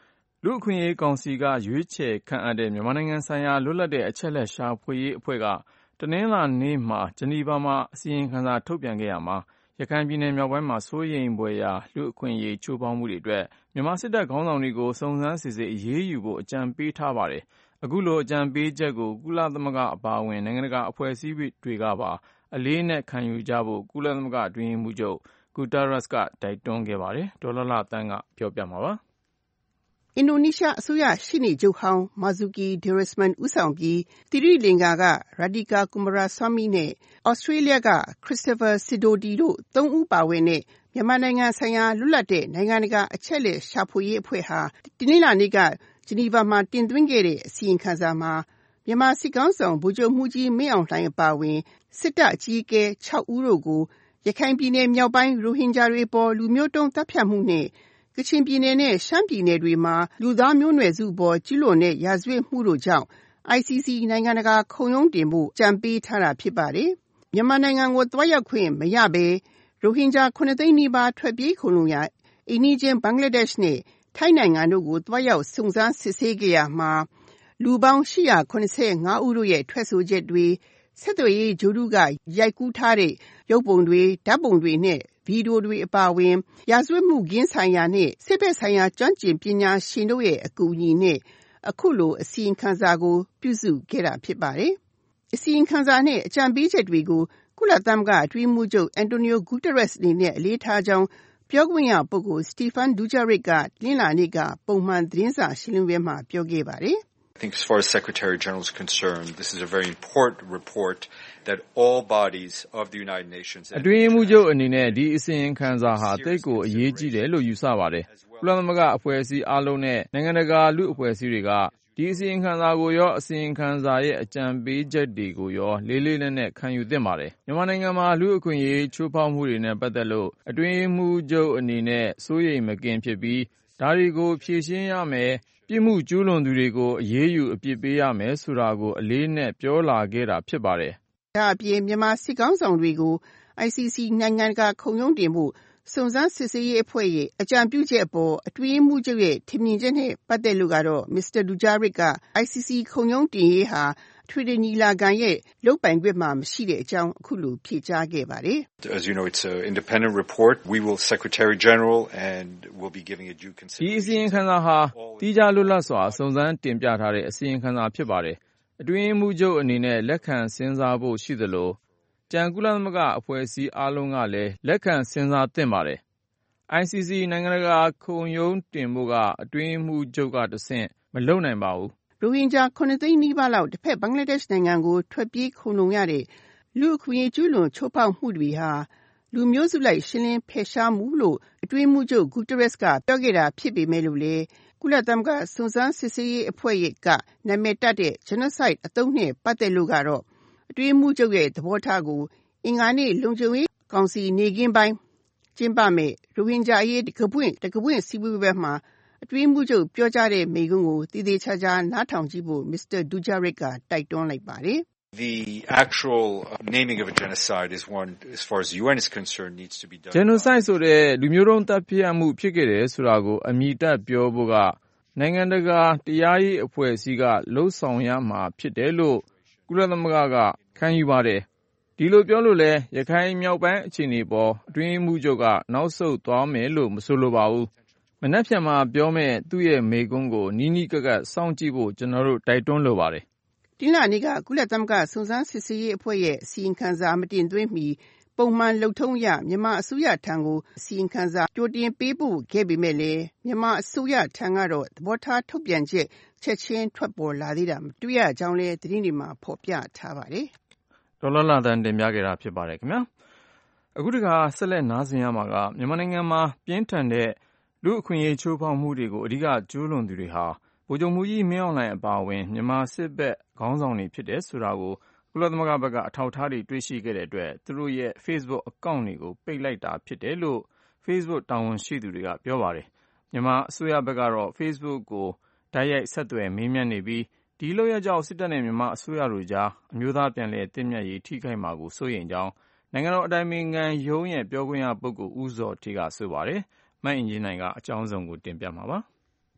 လူ့အခွင့်အရေးကောင်စီကရွေးချယ်ခန့်အပ်တဲ့မြန်မာနိုင်ငံဆိုင်ရာလွတ်လပ်တဲ့အချက်အလက်ရှာဖွေရေးအဖွဲ့ကတနင်္လာနေ့မှာဂျနီဗာမှာအစီရင်ခံစာထုတ်ပြန်ခဲ့ရမှာရခိုင်ပြည်နယ်မြောက်ပိုင်းမှာစိုးရိမ်ဖွယ်ရာလူ့အခွင့်အရေးချိုးဖောက်မှုတွေအတွက်မြန်မာစစ်တပ်ခေါင်းဆောင်တွေကိုစုံစမ်းစစ်ဆေးအရေးယူဖို့အကြံပေးထားပါတယ်။အခုလိုအကြံပေးချက်ကိုကုလသမဂ္ဂအပါအဝင်နိုင်ငံတကာအဖွဲ့အစည်းတွေကပါအလေးနက်ခံယူကြဖို့ကုလသမဂ္ဂအတွင်းရေးမှူးချုပ်ဂူတာရက်စ်ကတိုက်တွန်းခဲ့ပါတယ်။ဒေါ်လာလာတန်းကပြောပြမှာပါ။အင်ဒိုနီးရှားအစိုးရရှေ့နေချုပ်ဟောင်းမာဇူကီဒေရက်စ်မန်ဦးဆောင်ပြီးသီရိလင်္ကာကရာဒီကာကူမရာဆွာမီနဲ့ဩစတြေးလျကခရစ္စတိုဖာစီဒိုဒီတို့သုံးဦးပါဝင်တဲ့မြန်မာနိုင်ငံဆိုင်ရာလွတ်လပ်တဲ့နိုင်ငံတကာအချက်အလက်ရှာဖွေရေးအဖွဲ့ဟာတနင်္လာနေ့ကဂျနီဗာမှာတင်သွင်းခဲ့တဲ့အစီရင်ခံစာမှာမြန်မာစစ်ကောင်ဆောင်ဗိုလ်ချုပ်မှုကြီးမင်းအောင်လှိုင်အပါအဝင်စစ်တပ်အကြီးအကဲ၆ဦးတို့ကိုရခိုင်ပြည်နယ်မြောက်ပိုင်းရိုဟင်ဂျာတွေပေါ်လူမျိုးတုံးတပ်ဖြတ်မှုနဲ့ကချင်ပြည်နယ်နဲ့ရှမ်းပြည်နယ်တွေမှာလူသားမျိုးနွယ်စုပေါ်ကျူးလွန်တဲ့ရာဇဝတ်မှုတို့ကြောင့် I C C နိုင်ငံတကာခုံရုံးတင်ဖို့ကြံပေးထားတာဖြစ်ပါတယ်။မြန်မာနိုင်ငံကိုသွားရောက်ခွင့်မရဘဲရိုဟင်ဂျာခုနှစ်သိန်းနီးပါးထွက်ပြေးခိုလှုံရာအိမ်နီးချင်းဘင်္ဂလားဒေ့ရှ်နဲ့ထိုင်းနိုင်ငံတို့ကိုသွားရောက်စုံစမ်းစစ်ဆေးခဲ့ရမှာလူပေါင်း၈၇၅ဦးတို့ရဲ့ထွက်ဆိုချက်တွေဆက်သွယ်ရေးဂျိုဒုကရိုက်ကူးထားတဲ့ရုပ်ပုံတွေဓာတ်ပုံတွေနဲ့ဗီဒီယိုတွေအပါအဝင်ရာဇဝတ်မှုခင်းဆိုင်ရာနဲ့စစ်ဘက်ဆိုင်ရာကျွမ်းကျင်ပညာရှင်တို့ရဲ့အကူအညီနဲ့အခုလိုအစီရင်ခံစာကိုပြုစုခဲ့တာဖြစ်ပါတယ်။အစီရင်ခံစာနဲ့အကြံပေးချက်တွေကိုကုလသမဂ္ဂအတွင်းရေးမှူးချုပ်အန်တိုနီယိုဂူတာရက်စ်အနေနဲ့အလေးထားကြောင်းပြောခွင့်ရပုဂ္ဂိုလ်စတီဖန်ဒူဂျာရစ်ကတနင်္လာနေ့ကပုံမှန်သတင်းစာရှင်းလင်းပွဲမှာပြောခဲ့ပါတယ်။ I think as far as Secretary General is concerned, this is a very important report that all bodies of the United Nations အတွင်းရေးမှူးချုပ်အနေနဲ့ဒီအစီရင်ခံစာဟာတိတ်ကိုအရေးကြီးတယ်လို့ယူဆပါတယ်။ကုလသမဂ္ဂအဖွဲ့အစည်းအားလုံးနဲ့နိုင်ငံတကာလူ့အဖွဲ့အစည်းတွေကဒီအစီရင်ခံစာကိုရောအစီရင်ခံစာရဲ့အကြံပေးချက်တွေကိုရောလေးလေးနက်နက်ခံယူသင့်ပါတယ်။မြန်မာနိုင်ငံမှာလူ့အခွင့်အရေးချိုးဖောက်မှုတွေနဲ့ပတ်သက်လို့အတွင်းရေးမှူးချုပ်အနေနဲ့စိုးရိမ်မကင်းဖြစ်ပြီးဒါတွေကိုဖြေရှင်းရမယ်ပြစ်မှုကျူးလွန်သူတွေကိုအရေးယူအပြစ်ပေးရမယ်ဆိုတာကိုအလေးနက်ပြောလာခဲ့တာဖြစ်ပါတယ်။ဒါအပြင်မြန်မာစစ်ကောင်ဆောင်တွေကို I C C နိုင်ငံတကာခုံရုံးတင်ဖို့စုံစမ်းစစ်ဆေးရေးအဖွဲ့ရဲ့အကြံပြုချက်အပေါ်အတွင်းရေးမှူးချုပ်ရဲ့ထင်မြင်ချက်နဲ့ပတ်သက်လို့ကတော့မစ္စတာဒူဂျာရစ်က I C C ခုံရုံးတင်ရေးဟာအထွေထွေညီလာခံရဲ့လုပ်ပိုင်ခွင့်မှာမရှိတဲ့အကြောင်းအခုလိုဖြေကြားခဲ့ပါတယ်။ As you know, it's an independent report. We will Secretary General and we'll be giving a due consideration. ဒီအစီရင်ခံစာဟာတိကျလွတ်လပ်စွာစုံစမ်းတင်ပြထားတဲ့အစီရင်ခံစာဖြစ်ပါတယ်။အတွင်းရေးမှူးချုပ်အနေနဲ့လက်ခံစဉ်းစားဖို့ရှိသလိုကြံကုလသမဂ္ဂအဖွဲ့အစည်းအားလုံးကလည်းလက်ခံစဉ်းစားသင့်ပါတယ်။ I C C နိုင်ငံတကာခုံရုံးတင်ဖို့ကအတွင်းရေးမှူးချုပ်ကတဆင့်မလုပ်နိုင်ပါဘူး။ရိုဟင်ဂျာခုနှစ်သိန်းနီးပါးလောက်တစ်ဖက်ဘင်္ဂလားဒေ့ရှ်နိုင်ငံကိုထွက်ပြေးခိုလှုံရတဲ့လူ့အခွင့်အရေးကျူးလွန်ချိုးဖောက်မှုတွေဟာလူမျိုးစုလိုက်ရှင်းလင်းဖယ်ရှားမှုလို့အတွင်းရေးမှူးချုပ်ဂူတာရက်စ်ကပြောခဲ့တာဖြစ်ပေမဲ့လို့လေကုလသမဂ္ဂစုံစမ်းစစ်ဆေးရေးအဖွဲ့ကနာမည်တပ်တဲ့ genocide အသုံးနဲ့ပတ်သက်လို့ကတော့အတွင်းရေးမှူးချုပ်ရဲ့သဘောထားကိုအင်္ဂါနေ့လုံခြုံရေးကောင်စီနေကင်းပိုင်းကျင်းပမဲ့ရိုဟင်ဂျာအရေးတကပွင့်တကပွင့်စီးပွေးပွဲမှာအတွင်းမှုချုပ်ပြောကြားတဲ့မိန့်ခွန်းကိုတည်တည်ချာချာနားထောင်ကြည့်ဖို့မစ္စတာဒူဂျာရစ်ကတိုက်တွန်းလိုက်ပါတယ်။ The actual naming of a genocide is one, as far as the U N is concerned, needs to be done. Genocide ဆိုတဲ့လူမျိုးတုံးတပ်ဖြတ်မှုဖြစ်ခဲ့တယ်ဆိုတာကိုအမြစ်တက်ပြောဖို့ကနိုင်ငံတကာတရားရေးအဖွဲ့အစည်းကလှုပ်ဆောင်ရမှာဖြစ်တယ်လို့ကုလသမဂ္ဂကခံယူပါတယ်။ဒီလိုပြောလို့လဲရခိုင်မြောက်ပိုင်းအခြေအနေပေါ်အတွင်းမှုချုပ်ကနောက်ဆုတ်သွားမယ်လို့မဆိုလိုပါဘူး။မနက်ဖြန်မှာပြောမဲ့သူ့ရဲ့မိန့်ခွန်းကိုနီးနီးကပ်ကပ်စောင့်ကြည့်ဖို့ကျွန်တော်တို့တိုက်တွန်းလိုပါတယ်။ဒီလနေ့ကကုလသမဂ္ဂစုံစမ်းစစ်ဆေးရေးအဖွဲ့ရဲ့အစီရင်ခံစာမတင်သွင်းမီပုံမှန်လုပ်ထုံးရမြန်မာအစိုးရထံကိုအစီရင်ခံစာကြိုတင်ပေးပို့ခဲ့ပေမဲ့လည်းမြန်မာအစိုးရထံကတော့သဘောထားထုတ်ပြန်ချက်ချက်ချင်းထွက်ပေါ်လာသေးတာမတွေ့ရကြောင်းလည်းသတင်းတွေမှာဖော်ပြထားပါတယ်။ဒေါ်လာလာတန်တင်ပြခဲ့တာဖြစ်ပါတယ်ခင်ဗျာ။အခုတခါဆက်လက်နားဆင်ရမှာကမြန်မာနိုင်ငံမှာပြင်းထန်တဲ့လူအခွင့်အရေးချိုးဖောက်မှုတွေကိုအဓိကကျူးလွန်သူတွေဟာဗိုလ်ချုပ်မှုကြီးမင်းအောင်လှိုင်အပါအဝင်မြန်မာစစ်ဘက်ခေါင်းဆောင်တွေဖြစ်တယ်ဆိုတာကိုကုလသမဂ္ဂဘက်ကအထောက်အထားတွေတွေ့ရှိခဲ့တဲ့အတွက်သူတို့ရဲ့ Facebook အကောင့်တွေကိုပိတ်လိုက်တာဖြစ်တယ်လို့ Facebook တာဝန်ရှိသူတွေကပြောပါတယ်။မြန်မာအစိုးရဘက်ကတော့ Facebook ကိုတိုက်ရိုက်ဆက်သွယ်မေးမြန်းနေပြီးဒီလုပ်ရကြောင့်စစ်တပ်နဲ့မြန်မာအစိုးရတို့ကြားအမျိုးသားပြန်လည်တည်မြဲရေးထိခိုက်မှာကိုစိုးရိမ်ကြောင်းနိုင်ငံတော်အတိုင်ပင်ခံရုံးရဲ့ပြောခွင့်ရပုဂ္ဂိုလ်ဦးဇော်ဌေးကဆိုပါတယ်။မအင်ကြင်းနိုင်ကအကြောင်းစုံကိုတင်ပြမှာပါ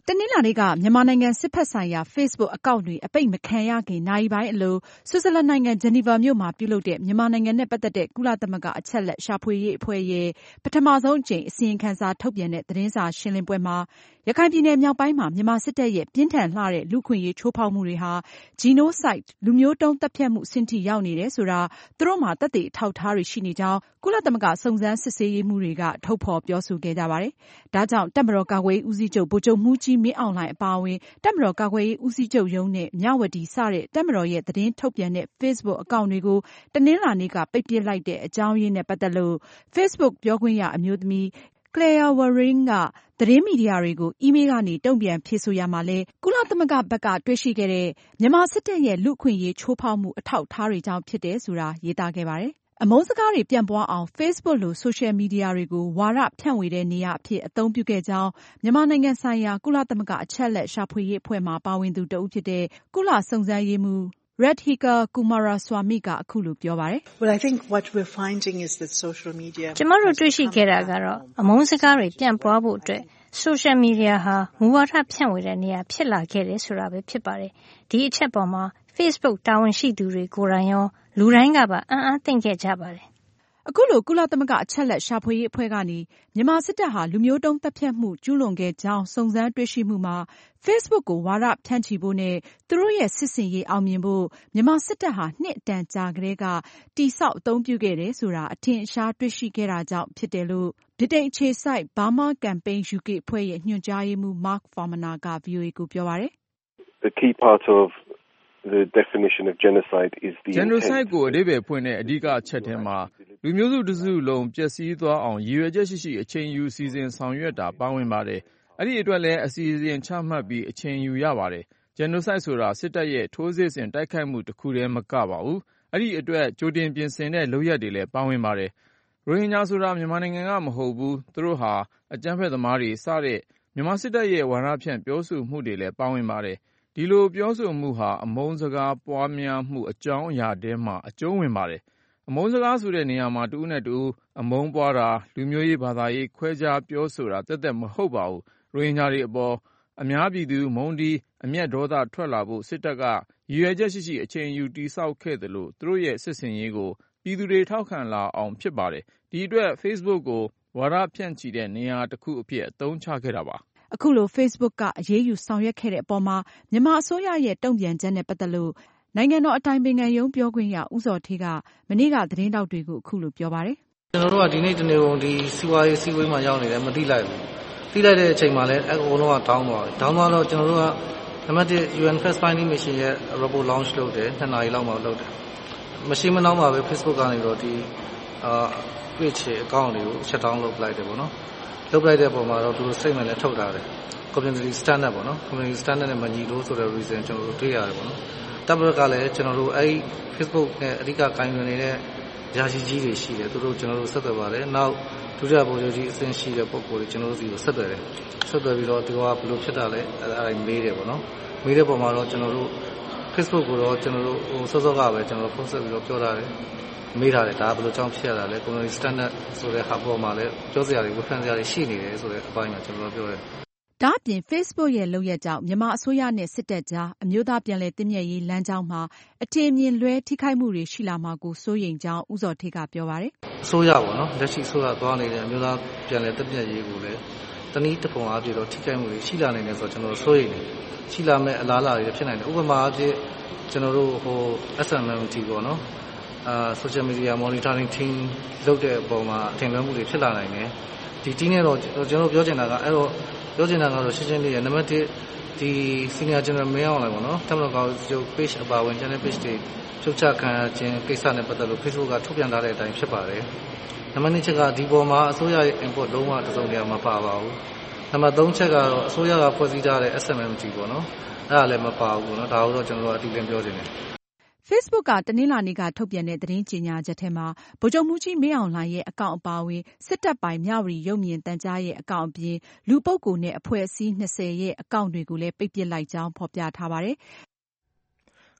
တနင်္လာနေ့ကမြန်မာနိုင်ငံစစ်ဖက်ဆိုင်ရာ Facebook အကောင့်တွေအပိတ်မခံရခင်နာရီပိုင်းအလိုဆွစ်ဇာလန်နိုင်ငံဂျနီဗာမြို့မှာပြုလုပ်တဲ့မြန်မာနိုင်ငံနဲ့ပတ်သက်တဲ့ကုလသမဂ္ဂအချက်လက်ရှာဖွေရေးအဖွဲ့ရဲ့ပထမဆုံးအကြိမ်အစီရင်ခံစာထုတ်ပြန်တဲ့သတင်းစာရှင်းလင်းပွဲမှာရခိုင်ပြည်နယ်မြောက်ပိုင်းမှာမြန်မာစစ်တပ်ရဲ့ပြင်းထန်လှတဲ့လူခွင့်ရေးချိုးဖောက်မှုတွေဟာ Genocide လူမျိုးတုံးသတ်ဖြတ်မှုအဆင့်ထိရောက်နေတယ်ဆိုတာသူတို့မှာသက်သေအထောက်အထားတွေရှိနေကြောင်းကုလသမဂ္ဂစုံစမ်းစစ်ဆေးရေးမှူးတွေကထုတ်ဖော်ပြောဆိုခဲ့ကြပါတယ်။ဒါကြောင့်တပ်မတော်ကာကွယ်ရေးဦးစီးချုပ်ဗိုလ်ချုပ်မှူးကြီးမင်းအောင်လှိုင်အပါအဝင်တပ်မတော်ကာကွယ်ရေးဦးစီးချုပ်ရုံးနဲ့မြဝတီစတဲ့တပ်မတော်ရဲ့သတင်းထုတ်ပြန်တဲ့ Facebook အကောင့်တွေကိုတနင်္လာနေ့ကပိတ်ပစ်လိုက်တဲ့အကြောင်းရင်းနဲ့ပတ်သက်လို့ Facebook ပြောခွင့်ရအမျိုးသမီးClaire Warren ကသတင်းမီဒီယာတွေကိုအီးမေးလ်ကနေတုံ့ပြန်ဖြေဆိုရမှာလဲကုလသမဂ္ဂဘက်ကတွေ့ရှိခဲ့တဲ့မြန်မာစစ်တပ်ရဲ့လူ့အခွင့်အရေးချိုးဖောက်မှုအထောက်အထားတွေကြောင့်ဖြစ်တယ်ဆိုတာရေးသားခဲ့ပါတယ်။အမုန်းစကားတွေပြန့်ပွားအောင် Facebook လိုဆိုရှယ်မီဒီယာတွေကိုဝါဒဖြန့်ဝေတဲ့နေရာအဖြစ်အသုံးပြုခဲ့ကြောင်းမြန်မာနိုင်ငံဆိုင်ရာကုလသမဂ္ဂအချက်လက်ရှာဖွေရေးအဖွဲ့မှာပါဝင်သူတဦးဖြစ်တဲ့ကုလစုံစမ်းရေးမှူးRadhika Kumaraswamy ကအခုလိုပြောပါတယ်။ Well, I think what we're finding is that social media ကျမတို့တွေ့ရှိခဲ့တာကတော့အမုန်းစကားတွေပြန့်ပွားဖို့အတွက် social media ဟာမူဝါဒဖြန့်ဝေတဲ့နေရာဖြစ်လာခဲ့တယ်ဆိုတာပဲဖြစ်ပါတယ်။ဒီအချက်ပေါ်မှာ Facebook တာဝန်ရှိသူတွေကိုယ်တိုင်ရောလူတိုင်းကပါအံ့အားသင့်ခဲ့ကြပါတယ်။အခုလိုကုလသမဂ္ဂအချက်လက်ရှာဖွေရေးအဖွဲ့ကနေမြန်မာစစ်တပ်ဟာလူမျိုးတုံးသတ်ဖြတ်မှုကျူးလွန်ခဲ့ကြောင်းစုံစမ်းတွေ့ရှိမှုမှာ Facebook ကိုဝါဒဖြန့်ချီဖို့နဲ့သူတို့ရဲ့စစ်ဆင်ရေးအောင်မြင်ဖို့မြန်မာစစ်တပ်ဟာနှစ်အတန်ကြာကတည်းကတည်ဆောက်အသုံးပြုခဲ့တယ်ဆိုတာအထင်အရှားတွေ့ရှိခဲ့တာကြောင့်ဖြစ်တယ်လို့ဗြိတိန်အခြေစိုက် Burma Campaign ယူ ကေ အဖွဲ့ရဲ့ညွှန်ကြားရေးမှူး Mark Farmaner က ဗွီအိုအေ ကိုပြောပါတယ်။ The key part of the definition of genocide is the genocide ကိုအဓိပ္ပာယ်ဖွင့်တဲ့အဓိကအချက်ထဲမှာလူမျိုးစုတစ်စုလုံးပျက်စီးသွားအောင်ရည်ရွယ်ချက်ရှိရှိအချိန်ယူစီစဉ်ဆောင်ရွက်တာပါဝင်ပါတယ်။အဲ့ဒီအတွက်လည်းအစီအစဉ်ချမှတ်ပြီးအချိန်ယူရပါတယ်။ genocide ဆိုတာစစ်တပ်ရဲ့ထိုးစစ်ဆင်တိုက်ခိုက်မှုတစ်ခုတည်းမကပါဘူး။အဲ့ဒီအတွက်ကြိုတင်ပြင်ဆင်တဲ့လုပ်ရက်တွေလည်းပါဝင်ပါတယ်။ရိုဟင်ဂျာဆိုတာမြန်မာနိုင်ငံကမဟုတ်ဘူးသူတို့ဟာအကြမ်းဖက်သမားတွေစတဲ့မြန်မာစစ်တပ်ရဲ့ဝါဒဖြန့်ပြောဆိုမှုတွေလည်းပါဝင်ပါတယ်။ဒီလိုပြောဆိုမှုဟာအမုန်းစကားပွားများမှုအကြောင်းအရာတဲမှာအကျုံးဝင်ပါတယ်။အမုန်းစကားဆိုတဲ့နေရာမှာတူနဲ့တူအမုန်းပွားတာလူမျိုးရေးဘာသာရေးခွဲခြားပြောဆိုတာတက်တက်မဟုတ်ပါဘူး။ရိုဟင်ဂျာတွေအပေါ်အများပြည်သူမုန်းတီးအမျက်ဒေါသထွက်လာဖို့စစ်တပ်ကရည်ရွယ်ချက်ရှိရှိအချိန်ယူတိဆောက်ခဲ့တယ်လို့သူတို့ရဲ့စစ်စင်ရေးကိုပြည်သူတွေထောက်ခံလာအောင်ဖြစ်ပါတယ်။ဒီအတွက် Facebook ကိုဝါဒဖြန့်ချီတဲ့နေရာတစ်ခုအဖြစ်အသုံးချခဲ့တာပါ။အခုလို Facebook ကအရေးယူဆောင်ရွက်ခဲ့တဲ့အပေါ်မှာမြန်မာအစိုးရရဲ့တုံ့ပြန်ချက်နဲ့ပတ်သက်လို့နိုင်ငံတော်အတိုင်ပင်ခံရုံးပြောခွင့်ရဦးဇော်ဌေးကမနေ့ကသတင်းတောက်တွေကိုအခုလိုပြောပါတယ်။ကျွန်တော်တို့ကဒီနေ့တနေ့ကုန်ဒီစီဝါရေးစီဝေးမှာရောက်နေတယ်မသိလိုက်ဘူး။သိလိုက်တဲ့အချိန်မှာလည်းအကုန်လုံးကတောင်းသွားတယ်။တောင်းသွားတော့ကျွန်တော်တို့ကနံပါတ်တစ် ယူ အန် Fact Finding Mission ရဲ့ report launch လုပ်တယ်နှစ်နာရီလောက်မှလုပ်တယ်။မရှိမနှောင်းပါပဲ Facebook ကနေတော့ဒီအာ page အကောင့်တွေကို shut down လုပ်လိုက်တယ်ပေါ့နော်။လုပ်လိုက်တဲ့ပုံမှာတော့သူတို့ statement နဲ့ထုတ်ထားတယ်။ community standard ပေါ့နော် community standard နဲ့မညီလို့ဆိုတဲ့ reason ကျွန်တော်တို့တွေ့ရတယ်ပေါ့နော်။တပ်မတော်ကလည်းကျွန်တော်တို့အဲ့ Facebook နဲ့အဓိကကိုင်တွယ်နေတဲ့ရာရှိကြီးတွေရှိတယ်သူတို့ကျွန်တော်တို့ဆက်သွယ်ပါတယ်နောက်ဒုတိယဗိုလ်ချုပ်ကြီးအဆင့်ရှိတဲ့ပုဂ္ဂိုလ်တွေကျွန်တော်တို့စီကိုဆက်သွယ်တယ်ဆက်သွယ်ပြီးတော့သူကဘယ်လိုဖြစ်တာလဲအဲ့ဒါတွေမေးတယ်ပေါ့နော်မေးတဲ့ပုံမှာတော့ကျွန်တော်တို့ Facebook ကိုတော့ကျွန်တော်တို့ဟိုစောစောကပဲကျွန်တော်တို့ဖုန်းဆက်ပြီးတော့ပြောထားတယ်မေးထားတယ်ဒါဘယ်လိုကြောင့်ဖြစ်ရတာလဲ community standard ဆိုတဲ့ဟာပေါ်မှာလည်းပြောစရာတွေဝေဖန်စရာတွေရှိနေတယ်ဆိုတဲ့အပိုင်းမှာကျွန်တော်တို့ပြောတယ်ဒါ့အပြင် Facebook ရဲ့လုပ်ရက်ကြောင့်မြန်မာအစိုးရနဲ့စစ်တပ်ကြားအမျိုးသားပြန်လည်သင့်မြတ်ရေးလမ်းကြောင်းမှာအထင်မြင်လွဲထိခိုက်မှုတွေရှိလာမှာကိုစိုးရိမ်ကြောင်းဦးစော်ဌေးကပြောပါတယ်။အစိုးရပေါ့နော်လက်ရှိအစိုးရသွားနေတဲ့အမျိုးသားပြန်လည်သင့်မြတ်ရေးကိုလည်းတနည်းတစ်ပုံအားဖြင့်တော့ထိခိုက်မှုတွေရှိလာနိုင်တယ်ဆိုတော့ကျွန်တော်စိုးရိမ်တယ်။ရှိလာမဲ့အလားအလာတွေဖြစ်နိုင်တယ်။ဥပမာအားဖြင့်ကျွန်တော်တို့ဟို အက်စ် အမ် အမ် တီ ပေါ့နော်အာ social media monitoring team လုပ်တဲ့အပေါ်မှာအထင်လွဲမှုတွေဖြစ်လာနိုင်တယ်။ဒီ team နဲ့တော့ကျွန်တော်ပြောချင်တာကအဲ့တော့ပြောချင်တာကတော့ရှင်းရှင်းလေးရနံပါတ်တစ်ဒီ senior general မင်းအောင်လှိုင်ပေါ့နော်တပ်မတော်ကောင်စီချုပ် page အပါဝင် channel page တွေဖြုတ်ချခံခြင်းကိစ္စနဲ့ပတ်သက်လို့ Facebook ကထုတ်ပြန်ထားတဲ့အတိုင်းဖြစ်ပါတယ်။နံပါတ်နှစ်ချက်ကဒီပေါ်မှာအစိုးရရဲ့ input လုံးဝတစုံတရာမပါပါဘူး။နံပါတ်သုံးချက်ကတော့အစိုးရကဖွဲ့စည်းထားတဲ့ အက်စ် အမ် အမ် တီ ပေါ့နော်အဲ့ဒါလည်းမပါဘူးနော်ဒါကိုတော့ကျွန်တော်တို့အတိအလင်းပြောချင်တယ် Facebook ကတနင်္လာနေ့ကထုတ်ပြန်တဲ့သတင်းကြေညာချက်ထဲမှာဗိုလ်ချုပ်မှူးကြီးမင်းအောင်လှိုင်ရဲ့အကောင့်အပါအဝင်စစ်တပ်ပိုင်မြဝတီရုပ်မြင်သံကြားရဲ့အကောင့်အပြင်လူပုဂ္ဂိုလ်နဲ့အဖွဲ့အစည်းနှစ်ဆယ်ရဲ့အကောင့်တွေကိုလည်းပိတ်ပစ်လိုက်ကြောင်းဖော်ပြထားပါတယ်။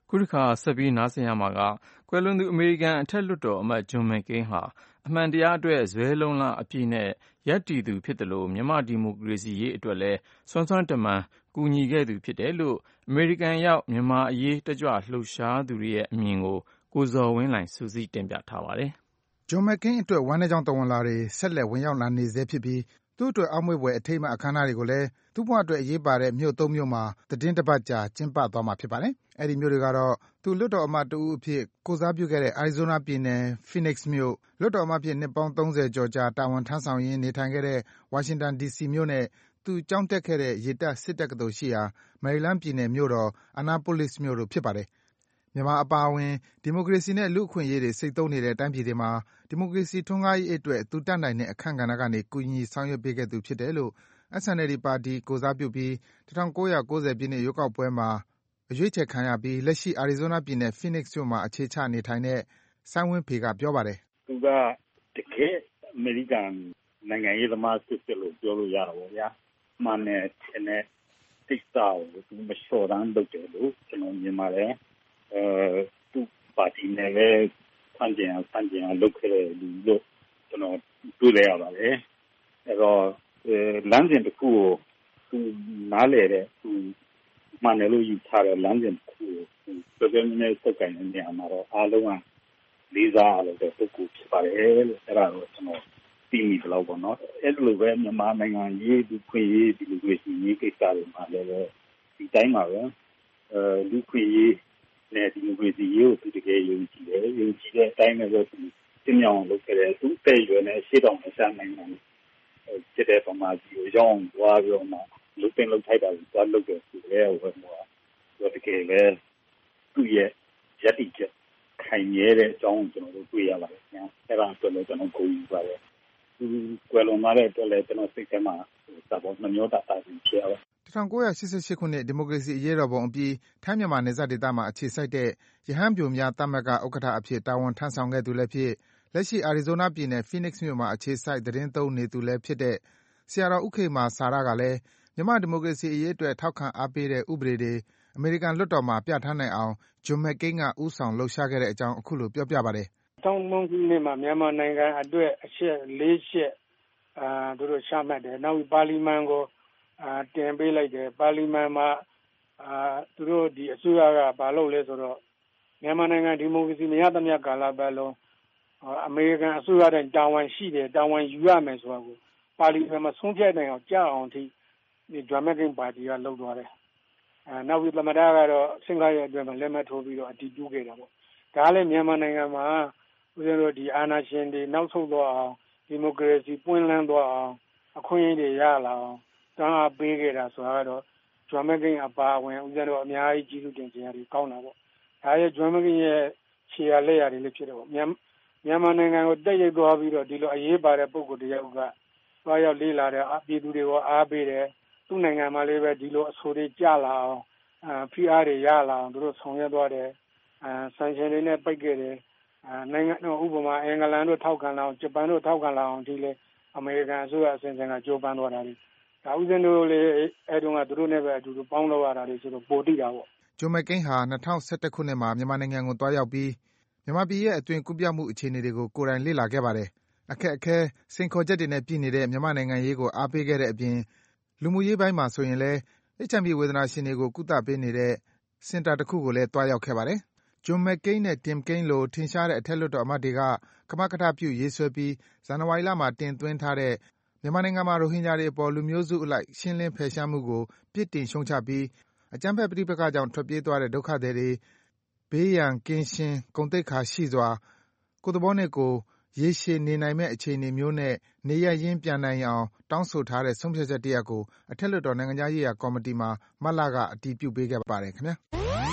ခုတစ်ခါဆက်ပြီးနားဆင်ရမှာကကွယ်လွန်သူအမေရိကန်အထက်လွှတ်တော်အမတ်ဂျွန်မက်ကိန်းဟာအမှန်တရားအတွက်ဇွဲလုံးလားအပြည့်နဲ့ရပ်တည်သူဖြစ်တယ်လို့မြန်မာဒီမိုကရေစီရေးအတွက်လည်းစွမ်းစွမ်းတမန်ကူညီခဲ့သူဖြစ်တယ်လို့အမေရိကန်ရောက်မြန်မာအရေးတက်ကြွလှုပ်ရှားသူတွေရဲ့အမြင်ကိုကိုဇော်ဝင်းလှိုင်စူးစီးတင်ပြထားပါတယ်။ဂျွန်မက်ကိန်းအတွက်ဝမ်းနည်းကြောင်းတော်ဝင်လာတွေဆက်လက်ဝင်ရောက်လာနေစေဖြစ်ပြီးသူ့အတွက်အောက်မေ့ဖွယ်အထိမ်းအမှတ်အခမ်းအနားတွေကိုလည်းသူ့ဘဝအတွက်အရေးပါတဲ့မြို့သုံးမြို့မှာသီတင်းတစ်ပတ်ကြာကျင်းပသွားမှာဖြစ်ပါတယ်။အဲဒီမြို့တွေကတော့သူလွှတ်တော်အမတ်တဦးအဖြစ်ကိုယ်စားပြုခဲ့တဲ့ Arizona ပြည်နယ် Phoenix မြို့၊လွှတ်တော်အမတ်အဖြစ်နှစ်ပေါင်းသုံးဆယ်ကျော်ကြာတာဝန်ထမ်းဆောင်ရင်းနေထိုင်ခဲ့တဲ့ Washington ဒီ စီ မြို့နဲ့သူကျောင်းတက်ခဲ့တဲ့ရေတပ်စစ်တက္ကသိုလ်ရှိရာ Maryland ပြည်နယ်မြို့တော် Annapolis မြို့တို့ဖြစ်ပါတယ်။မြန်မာအပါအဝင်ဒီမိုကရေစီနဲ့လူ့အခွင့်အရေးတွေဆိတ်သုဉ်းနေတဲ့တိုင်းပြည်တွေမှာဒီမိုကရေစီထွန်းကားရေးအတွက်သူတတ်နိုင်တဲ့အခန်းကဏ္ဍကနေကူညီဆောင်ရွက်ပေးခဲ့သူဖြစ်တယ်လို့ အက်စ် အန် အယ်လ် ဒီ ပါတီကိုယ်စားပြုပြီး၁၉၉၀ပြည့်နှစ်ရွေးကောက်ပွဲမှာအရွေးချယ်ခံရပြီးလက်ရှိ Arizona ပြည်နယ် Phoenix မြို့မှာအခြေချနေထိုင်တဲ့စိုင်းဝင်းဖေကပြောပါတယ်။သူကတကယ်အမေရိကန်နိုင်ငံရေးသမားစစ်စစ်လို့ပြောလို့ရတာပေါ့ဗျာ။မှန်တယ်ထင်တဲ့ကိစ္စကိုသူမလျှော့တမ်းလုပ်တယ်လို့ကျွန်တော်မြင်ပါတယ်။အဲသူပါတီနဲ့လည်းဆန့်ကျင်အောင်ဆန့်ကျင်အောင်လုပ်ခဲ့တဲ့လူလို့ကျွန်တော်တွေ့ရပါတယ်။အဲတော့လမ်းစဉ်တစ်ခုကိုသူနားလည်တဲ့သူမှန်တယ်လို့ယူထားတဲ့လမ်းစဉ်တစ်ခုကိုသူပြပြနေစက်ကိုင်နေနေမှာတော့အားလုံးကလေးစားရတဲ့ပုဂ္ဂိုလ်ဖြစ်ပါတယ်လို့အဲဒါတော့ကျွန်တော်သိမိတယ်လို့ပေါ့နော်အဲ့လိုပဲမြန်မာနိုင်ငံရေးဒီခွေရေးဒီလိုမျိုးရေးကိစ္စတွေမှာလည်းဒီတိုင်းမှာပဲအဲဒီခွေရေးနဲ့ဒီလိုမျိုးရေးကိုတကယ်ယုံကြည်တယ်ယုံကြည်တဲ့အတိုင်းပဲသူသိမြောင်လုပ်ခဲ့တယ်သူတဲ့ရွယ်နဲ့ရှေ့တော်မှာဆက်နိုင်တယ်စစ်တဲ့ပမာကြီးကိုရောင်းသွားပြီးတော့မှလူပင်လောက်ထိုက်တာကိုသွားလုပ်တယ်ဆိုရဲဟိုကတော့တကယ်ပဲသူ့ရဲ့ရည်တည်ချက်ခိုင်မြဲတဲ့အကြောင်းကိုကျွန်တော်တို့တွေ့ရပါတယ်ခင်ဗျာအဲ့ဒါဆိုလည်းကျွန်တော်ကိုယ်ယူပါတယ်ဒီကွယ်လွန်သွားတဲ့အတွက်လည်းကျွန်တော်စိတ်ထဲမှာသဘောနှမျောတာတာဖြစ်ရပါ၁၉၈၈ခုနှစ်ဒီမိုကရေစီအရေးတော်ပုံအပြီးထိုင်းမြန်မာနယ်စပ်ဒေသမှာအခြေစိုက်တဲ့ရဟန်းပြိုများသမဂ္ဂဥက္ကဋ္ဌအဖြစ်တာဝန်ထမ်းဆောင်ခဲ့သူလည်းဖြစ်လက်ရှိ Arizona ပြည်နယ် Phoenix မြို့မှာအခြေစိုက်သတင်းသုံးနေသူလည်းဖြစ်တဲ့ဆရာတော်ဦးခေမာစာရကလည်းမြန်မာဒီမိုကရေစီအရေးအတွက်ထောက်ခံအားပေးတဲ့ဥပဒေတွေအမေရိကန်လွှတ်တော်မှာပြဋ္ဌာန်းနိုင်အောင်ဂျွန်မက်ကိန်းကဦးဆောင်လှုပ်ရှားခဲ့တဲ့အကြောင်းအခုလိုပြောပြပါတယ်။တောင်းတခုနှစ်မှာမြန်မာနိုင်ငံအတွက်အချက်လေးချက်အာတို့တို့ရှာမှတ်တယ်။နောက်ပါလီမန်ကိုအာတင်ပေးလိုက်တယ်။ပါလီမန်မှာအာသူတို့ဒီအစိုးရကဘာလုပ်လဲဆိုတော့မြန်မာနိုင်ငံဒီမိုကရေစီမရသမျှကာလပတ်လုံးအမေရိကန်အစိုးရတိုင်းတာဝန်ရှိတယ်တာဝန်ယူရမယ်ဆိုတာကိုပါလီမန်မှာဆုံးဖြတ်နိုင်အောင်ကြားအောင်ထိဒီဂျွန်မက်ကိန်းပါတီကလုပ်သွားတယ်။အဲနောက်ပြီးသမ္မတကတော့စင်ကာရဲ့အတွက်မှာလက်မှတ်ထိုးပြီးတော့အတည်ပြုခဲ့တာပေါ့။ဒါလည်းမြန်မာနိုင်ငံမှာဦးဇင်းတို့ဒီအာဏာရှင်တွေနောက်ဆုတ်သွားအောင်ဒီမိုကရေစီပွင့်လန်းသွားအောင်အခွင့်အရေးတွေရလာအောင်တန်းအားပေးခဲ့တာဆိုတာကတော့ဂျွန်မက်ကိန်းအပါအဝင်ဦးဇင်းတို့အများကြီးကျေးဇူးတင်ကြရတယ်ကောင်းတာပေါ့။ဒါရဲ့ဂျွန်မက်ကိန်းရဲ့ခြေရလက်ရတွေလည်းဖြစ်တယ်ပေါ့။မြန်မာနိုင်ငံကိုတက်ရိုက်သွားပြီးတော့ဒီလိုအရေးပါတဲ့ပုံကိုတယောက်ကသွားရောက်လေးလာတဲ့အပြည်သူတွေကိုအားပေးတယ်သူ့နိုင်ငံမှာလည်းပဲဒီလိုအဆိုတွေကြလာအောင်အာဖိအားတွေရလာအောင်တို့ဆောင်ရွက်သွားတယ်အာဆန်ရှင်တွေနဲ့ပိတ်ခဲ့တယ်အာနိုင်ငံတော်ဥပမာအင်္ဂလန်တို့ထောက်ခံလာအောင်ဂျပန်တို့ထောက်ခံလာအောင်ဒီလေအမေရိကန်အစိုးရအစဉ်စဉ်ကကြိုးပမ်းသွားတာလေဒါဥစဉ်တို့လေအဲတုန်းကတို့နဲ့ပဲအတူတူပေါင်းလို့ရတာလေဆိုတော့ပိုတိတာပေါ့ဂျွန်မက်ကိန်းဟာ၂၀၁၁ခုနှစ်မှာမြန်မာနိုင်ငံကိုတွားရောက်ပြီးမြန်မာပြည်ရဲ့အတွင်ကူးပြောင်းမှုအခြေအနေတွေကိုကိုယ်တိုင်လေ့လာခဲ့ပါတယ်အခက်အခဲစိန်ခေါ်ချက်တွေနဲ့ပြည်နေတဲ့မြန်မာနိုင်ငံရေးကိုအားပေးခဲ့တဲ့အပြင်လူမှုရေးပိုင်းမှာဆိုရင်လည်း H I V ဝေဒနာရှင်တွေကိုကုသပေးနေတဲ့စင်တာတစ်ခုကိုလည်းတွားရောက်ခဲ့ပါတယ်။ဂျွန်မက်ကိန်းနဲ့တင်ကိန်းလိုထင်ရှားတဲ့အထက်လွှတ်တော်အမတ်တွေကကမကထပြုရေးဆွဲပြီးဇန်နဝါရီလမှာတင်သွင်းထားတဲ့မြန်မာနိုင်ငံမှာရိုဟင်ဂျာတွေအပေါ်လူမျိုးစုအလိုက်ရှင်းလင်းဖယ်ရှားမှုကိုပြစ်တင်ရှုံချပြီးအကြမ်းဖက်ပဋိပက္ခကြောင့်ထွက်ပြေးသွားတဲ့ဒုက္ခသည်တွေဘေးရန်ကင်းရှင်းဂုဏ်သိက္ခာရှိစွာကိုယ်သဘောနဲ့ကိုယ်ရေရှည်နေနိုင်မယ့်အခြေအနေမျိုးနဲ့နေရပ်ရင်းပြန်နိုင်အောင်တောင်းဆိုထားတဲ့ဆုံးဖြတ်ချက်တရပ်ကိုအထက်လွှတ်တော်နိုင်ငံခြားရေးရာကော်မတီမှာမတ်လကအတည်ပြုပေးခဲ့ပါတယ်ခင်ဗျာ။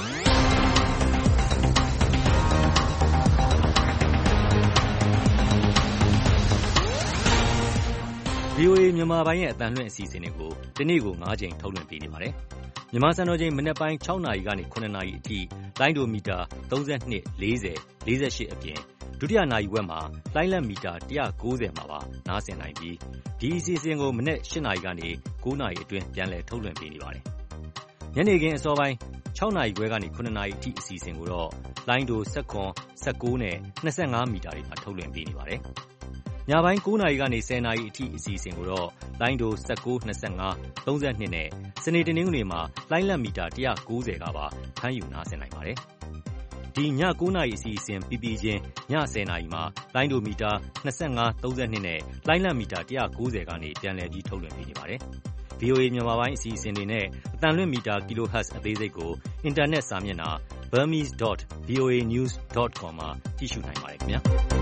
ဗွီအိုအေမြန်မာပိုင်းရဲ့အသံလွှင့်အစီအစဉ်တွေကိုဒီနေ့ကို၅ကြိမ်ထုတ်လွှင့်ပေးနေပါတယ်။မြန်မာစံတော်ချိန်မနက်ပိုင်း၆နာရီကနေ၇နာရီအထိလိုင်းဒိုမီတာ၃၂ ၄၀ ၄၈အပြင်ဒုတိယနာရီဝက်မှာလိုင်းလက်မီတာ၁၉၀မှာပါနားဆင်နိုင်ပြီးဒီအစီအစဉ်ကိုမနက်၈နာရီကနေ၉နာရီအတွင်းပြန်လည်ထုတ်လွှင့်ပေးနေပါတယ်။ညနေခင်းအစောပိုင်းခြောက်နာရီခွဲကနေခုနှစ်နာရီအထိအစီအစဉ်ကိုတော့လိုင်းဒို၁၇, ၁၉နဲ့ ၂၅မီတာတွေမှာထုတ်လွှင့်ပေးနေပါတယ်။ညပိုင်း၉နာရီကနေ၁၀နာရီအထိအစီအစဉ်ကိုတော့လိုင်းဒို၁၉, ၂၅, ၃၂နဲ့စနေတနင်္ဂနွေမှာလိုင်းလက်မီတာ၁၉၀ကပါဖမ်းယူနားဆင်နိုင်ပါတယ်။ဒီည၉နာရီအစီအစဉ်ပြီးပြီးချင်းည၁၀နာရီမှာလိုင်းဒိုမီတာ၂၅, ၃၂နဲ့လိုင်းလက်မီတာ၁၉၀ကနေပြန်လည်ပြီးထုတ်လွှင့်ပေးနေပါတယ်။ဗီအိုအေ မြန်မာပိုင်းအစီအစဉ်တွေနဲ့အသံလွှင့်မီတာ kilohertz အသေးစိတ်ကိုအင်တာနက်စာမျက်နှာ burmese dot v o a news dot com မှာကြည့်ရှုနိုင်ပါတယ်ခင်ဗျာ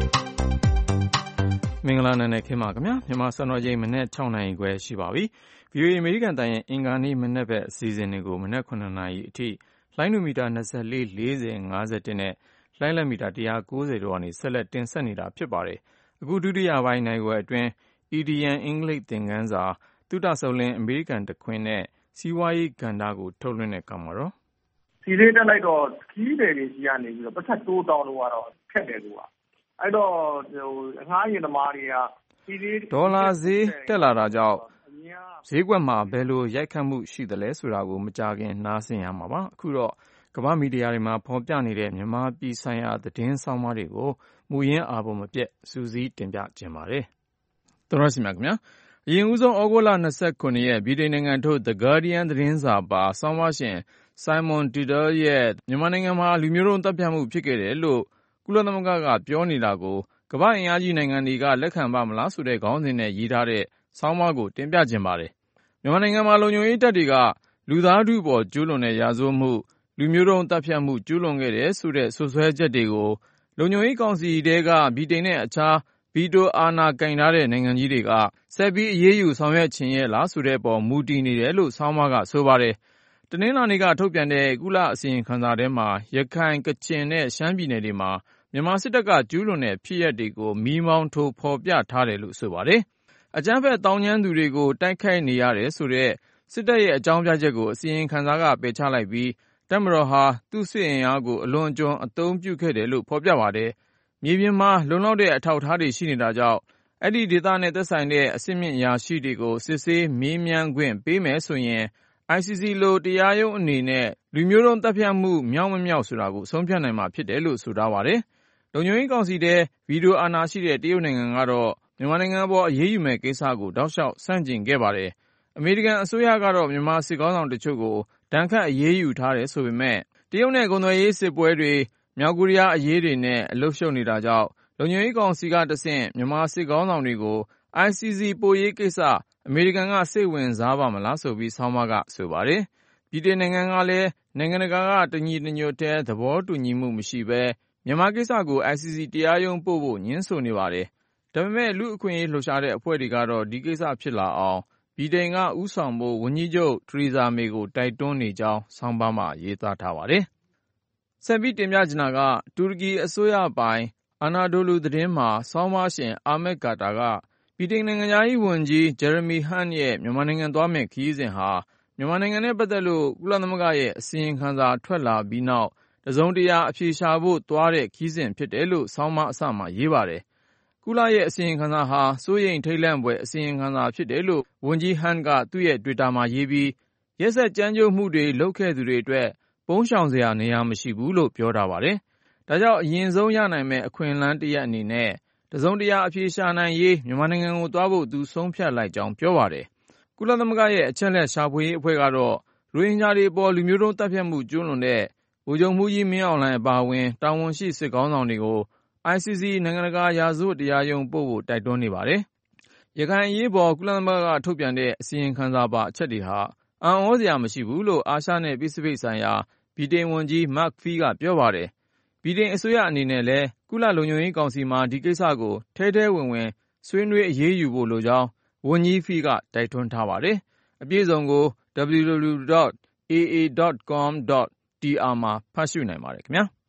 မင်္ဂလာနံနက်ခင်းပါခင်ဗျာမြန်မာစံတော်ချိန်မနက်၆နာရီခွဲရှိပါပြီ။ ဗီအိုအေအမေရိကန်တိုင်းရဲ့အင်္ဂါနေ့မနက်ဘက်အစီအစဉ်တွေကိုမနက်၇နာရီအထိလိုင်းဒိုမီတာ၂၄, ၄၀, ၅၁နဲ့လိုင်းလက်မီတာ၁၉၀တို့ကနေဆက်လက်တင်ဆက်နေတာဖြစ်ပါတယ်။အခုဒုတိယပိုင်းနိုင်ဝက်အတွင်း အီဒီယန်အင်္ဂလိပ်သင်ခန်းစာသုတဆုလင်းအမေရိကန်တခွင်နဲ့စီးပွားရေးကဏ္ဍကိုထုတ်လွှင့်တဲ့ကံမှာတော့စီလေးတက်လိုက်တော့ခီးတယ်တွေကြီးကနေပြီးတော့ပတ်သက်တိုးတောင်းလို့ကတော့ခက်တယ်ကွာအဲ့တော့ဟိုအငှားရင်သမားတွေကစီလေးဒေါ်လာဈေးတက်လာတာကြောင့်ဈေးကွက်မှာဘယ်လိုရိုက်ခတ်မှုရှိသလဲဆိုတာကိုမကြခင်နားဆင်ရမှာပါ။အခုတော့ကမ္ဘာမီဒီယာတွေမှာဖော်ပြနေတဲ့မြန်မာပြည်ဆိုင်ရာသတင်းဆောင်းပါးတွေကိုမူရင်းအားပေါ်မပြတ်စူးစီးတင်ပြခြင်းပါတယ်။သောရရှိမြခင်ဗျာအရင်ဦးဆုံးဩဂုတ်လ၂၇ရက်ဗြိတိန်နိုင်ငံထုတ် The Guardian သတင်းစာပါဆောင်းပါးရှင် Simon Tittel ရဲ့မြန်မာနိုင်ငံမှာလူမျိုးတုံးသတ်ဖြတ်မှုဖြစ်ခဲ့တယ်လို့ကုလသမဂ္ဂကပြောနေတာကိုကမ္ဘာ့အင်အားကြီးနိုင်ငံတွေကလက်ခံပါမလားဆိုတဲ့ခေါင်းစဉ်နဲ့ရေးထားတဲ့ဆောင်းပါးကိုတင်ပြခြင်းပါတယ်။မြန်မာနိုင်ငံမှာလုံခြုံရေးတပ်တွေကလူသားထုပေါ်ကျူးလွန်တဲ့ရာဇဝတ်မှုလူမျိုးတုံးသတ်ဖြတ်မှုကျူးလွန်ခဲ့တယ်ဆိုတဲ့ဆွဆွဲချက်တွေကိုလုံခြုံရေးကောင်စီတဲကဗြိတိန်နဲ့အခြားဗီတိုအာဏာကင်ထားတဲ့နိုင်ငံကြီးတွေကဆက်ပြီးအရေးယူဆောင်ရွက်ခြင်းရဲ့လားဆိုတဲ့ပေါ်မူတည်နေတယ်လို့ဆောင်းပါးကဆိုပါတယ်။တနင်္လာနေ့ကထုတ်ပြန်တဲ့ကုလအစီရင်ခံစာထဲမှာရခိုင်ကချင်နဲ့ရှမ်းပြည်နယ်တွေမှာမြန်မာစစ်တပ်ကကျူးလွန်တဲ့ဖြစ်ရပ်တွေကိုမီးမောင်းထိုးဖော်ပြထားတယ်လို့ဆိုပါတယ်။အကြမ်းဖက်သောင်းကျန်းသူတွေကိုတိုက်ခိုက်နေရတယ်ဆိုတဲ့စစ်တပ်ရဲ့အကြောင်းပြချက်ကိုအစီရင်ခံစာကပယ်ချလိုက်ပြီးတပ်မတော်ဟာသူ့စစ်အင်အားကိုအလွန်အကျွံအသုံးပြုခဲ့တယ်လို့ဖော်ပြပါတယ်။မြေပြင်မှာလုံလောက်တဲ့အထောက်အထားတွေရှိနေတာကြောင့်အဲ့ဒီဒေသနဲ့သက်ဆိုင်တဲ့အဆင့်မြင့်အရာရှိတွေကိုစစ်ဆေးမေးမြန်းခွင့်ပေးမယ်ဆိုရင် အိုင် စီ စီ လိုတရားရုံးအနေနဲ့လူမျိုးတုံးတပ်ဖြတ်မှုမြောက်မမြောက်ဆိုတာကိုဆုံးဖြတ်နိုင်မှာဖြစ်တယ်လို့ဆိုထားပါတယ်။လုံခြုံရေးကောင်စီထဲဗီဒီယိုအာဏာရှိတဲ့တရုတ်နိုင်ငံကတော့မြန်မာနိုင်ငံပေါ်အရေးယူမဲ့ကိစ္စကိုတောက်လျှောက်ဆန့်ကျင်ခဲ့ပါတယ်။အမေရိကန်အစိုးရကတော့မြန်မာစစ်ကောင်းဆောင်တချို့ကိုဒဏ်ခတ်အရေးယူထားတယ်ဆိုပေမဲ့တရုတ်နဲ့ကုန်သွယ်ရေးစစ်ပွဲတွေမြောက်ကိုရီးယားအရေးတွေနဲ့အလုရှုပ်နေတာကြောင့်လုံခြုံရေးကောင်စီကတဆင့်မြန်မာစစ်ကောင်းဆောင်တွေကို အိုင် စီ စီ ပို့ရေးကိစ္စအမေရိကန်ကစိတ်ဝင်စားပါမလားဆိုပြီးဆောင်းပါးကဆိုပါတယ်။ဗြိတိန်နိုင်ငံကလည်းနိုင်ငံတကာကတညီတညွတ်တည်းသဘောတူညီမှုမရှိဘဲမြန်မာကိစ္စကို အိုင် စီ စီ တရားရုံးပို့ဖို့ညှင်းဆိုနေပါတယ်။ဒါပေမဲ့လူ့အခွင့်အရေးလှုပ်ရှားတဲ့အဖွဲ့တွေကတော့ဒီကိစ္စဖြစ်လာအောင်ဗြိတိန်ကဥဆောင်ဖို့ဝန်ကြီးချုပ်ထရီဇာမေကိုတိုက်တွန်းနေကြောင်းဆောင်းပါးမှာရေးသားထားပါတယ်။ဆက်ပြီးတင်ပြချင်တာကတူရကီအစိုးရပိုင်အာနာဒိုလူသတင်းမှာဆောင်းပါးရှင်အာမက်ကာတာကဗြိတိန်နိုင်ငံသားဝန်ကြီးဂျယ်ရမီဟန့်ရဲ့မြန်မာနိုင်ငံသွားမဲ့ခရီးစဉ်ဟာမြန်မာနိုင်ငံနဲ့ပတ်သက်လို့ကုလသမဂ္ဂရဲ့အစီရင်ခံစာထွက်လာပြီးနောက်တစုံတရာအဖြေရှာဖို့သွားတဲ့ခရီးစဉ်ဖြစ်တယ်လို့ဆောင်းပါးအစမှာရေးပါတယ်။ကုလရဲ့အစီရင်ခံစာဟာစိုးရိမ်ထိတ်လန့်ဖွယ်အစီရင်ခံစာဖြစ်တယ်လို့ဝန်ကြီးဟန့်ကသူ့ရဲ့ Twitter မှာရေးပြီးရက်စက်ကြမ်းကြုတ်မှုတွေလုပ်ခဲ့သူတွေအတွက်ပုန်းရှောင်စရာနေရာမရှိဘူးလို့ပြောထားပါတယ်။ဒါကြောင့်အရင်ဆုံးရနိုင်မဲ့အခွင့်အလမ်းတစ်ရပ်အနေနဲ့တစုံတရာအဖြေရှာနိုင်ရေးမြန်မာနိုင်ငံကိုသွားဖို့သူဆုံးဖြတ်လိုက်ကြောင်းပြောပါတယ်။ကုလသမဂ္ဂရဲ့အချက်လက်ရှာဖွေရေးအဖွဲ့ကတော့ရိုဟင်ဂျာတွေပေါ်လူမျိုးတုံးတပ်ဖြတ်မှုကျူးလွန်တဲ့ဗိုလ်ချုပ်မှူးကြီးမင်းအောင်လှိုင်အပါအဝင်တာဝန်ရှိစစ်ကောင်းဆောင်တွေကို အိုင် စီ စီ နိုင်ငံတကာရာဇဝတ်တရားရုံးပို့ဖို့တိုက်တွန်းနေပါတယ်။ရခိုင်အရေးပေါ်ကုလသမဂ္ဂကထုတ်ပြန်တဲ့အစီရင်ခံစာပါအချက်တွေဟာအံ့ဩစရာမရှိဘူးလို့အာရှနဲ့ပစိဖိတ်ဆိုင်ရာဗြိတိန်ဝန်ကြီး Mark Fee ကပြောပါတယ်။ဗြိတိန်အစိုးရအနေနဲ့လည်းကုလလုံခြုံရေးကောင်စီမှာဒီကိစ္စကိုထဲထဲဝင်ဝင်ဆွေးနွေးအရေးယူဖို့လိုကြောင်းဝန်ကြီး Fee ကတိုက်တွန်းထားပါတယ်။အပြည့်စုံကို double-u double-u double-u dot a a dot com dot t r မှာဖတ်ရှုနိုင်ပါတယ်ခင်ဗျာ။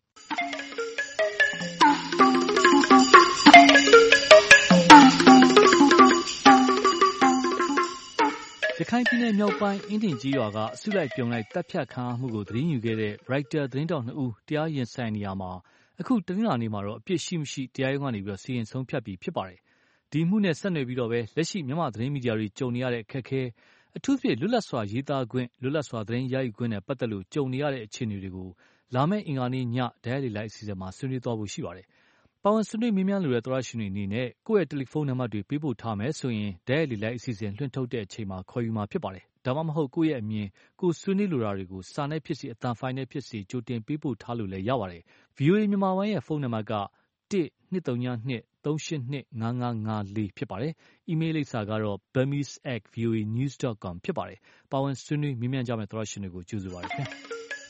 ရခိုင်ပြည်နယ်မြောက်ပိုင်းအင်းဒင်ကျေးရွာကအစုလိုက်ပြုံလိုက်တပ်ဖြတ်ခံရမှုကိုသတင်းယူခဲ့တဲ့ ရိုက်တာသတင်းတောက်နှစ်ဦးတရားရင်ဆိုင်နေရမှာအခုတနင်္လာနေ့မှာတော့အပြစ်ရှိမရှိတရားရုံးကနေပြီးတော့စီရင်ဆုံးဖြတ်ပြီးဖြစ်ပါတယ်။ဒီမှုနဲ့ဆက်နွယ်ပြီးတော့ပဲလက်ရှိမြန်မာသတင်းမီဒီယာတွေကြုံနေရတဲ့အခက်အခဲအထူးဖြင့်လွတ်လပ်စွာရေးသားခွင့်လွတ်လပ်စွာသတင်းရယူခွင့်နဲ့ပတ်သက်လို့ကြုံနေရတဲ့အခြေအနေတွေကိုလာမယ့်အင်္ဂါနေ့ညဒိုင်ယာလီလိုက်အစီအစဉ်မှာဆွေးနွေးသွားဖို့ရှိပါတယ်။ပါဝင်ဆွေးနွေးမေးမြန်းလိုတဲ့သောရရှင်တွေအနေနဲ့ကိုယ့်ရဲ့တယ်လီဖုန်းနံပါတ်တွေပေးပို့ထားမယ်ဆိုရင်ဒိုင်ယာလီလိုက်အစီအစဉ်လွှင့်ထုတ်တဲ့အချိန်မှာခေါ်ယူမှာဖြစ်ပါတယ်။ဒါမှမဟုတ်ကိုယ့်ရဲ့အမြင်ကိုဆွေးနွေးလိုတာတွေကိုစာနဲ့ဖြစ်စီအသံဖိုင်နဲ့ဖြစ်စီကြိုတင်ပေးပို့ထားလို့လည်းရပါတယ်။ ဗွီအိုအေမြန်မာပိုင်းရဲ့ဖုန်းနံပါတ်ကတစ်နှစ်သုံးညနှစ်သုံးရှစ်နှစ်ငါးငါးငါးလေးဖြစ်ပါတယ်။ အီးမေးလ်လိပ်စာကတော့ burmese at voanews dot com ဖြစ်ပါတယ်။ပါဝင်ဆွေးနွေးမေးမြန်းကြမယ့်သောရရှင်တွေကိုကြိုဆိုပါရစေ။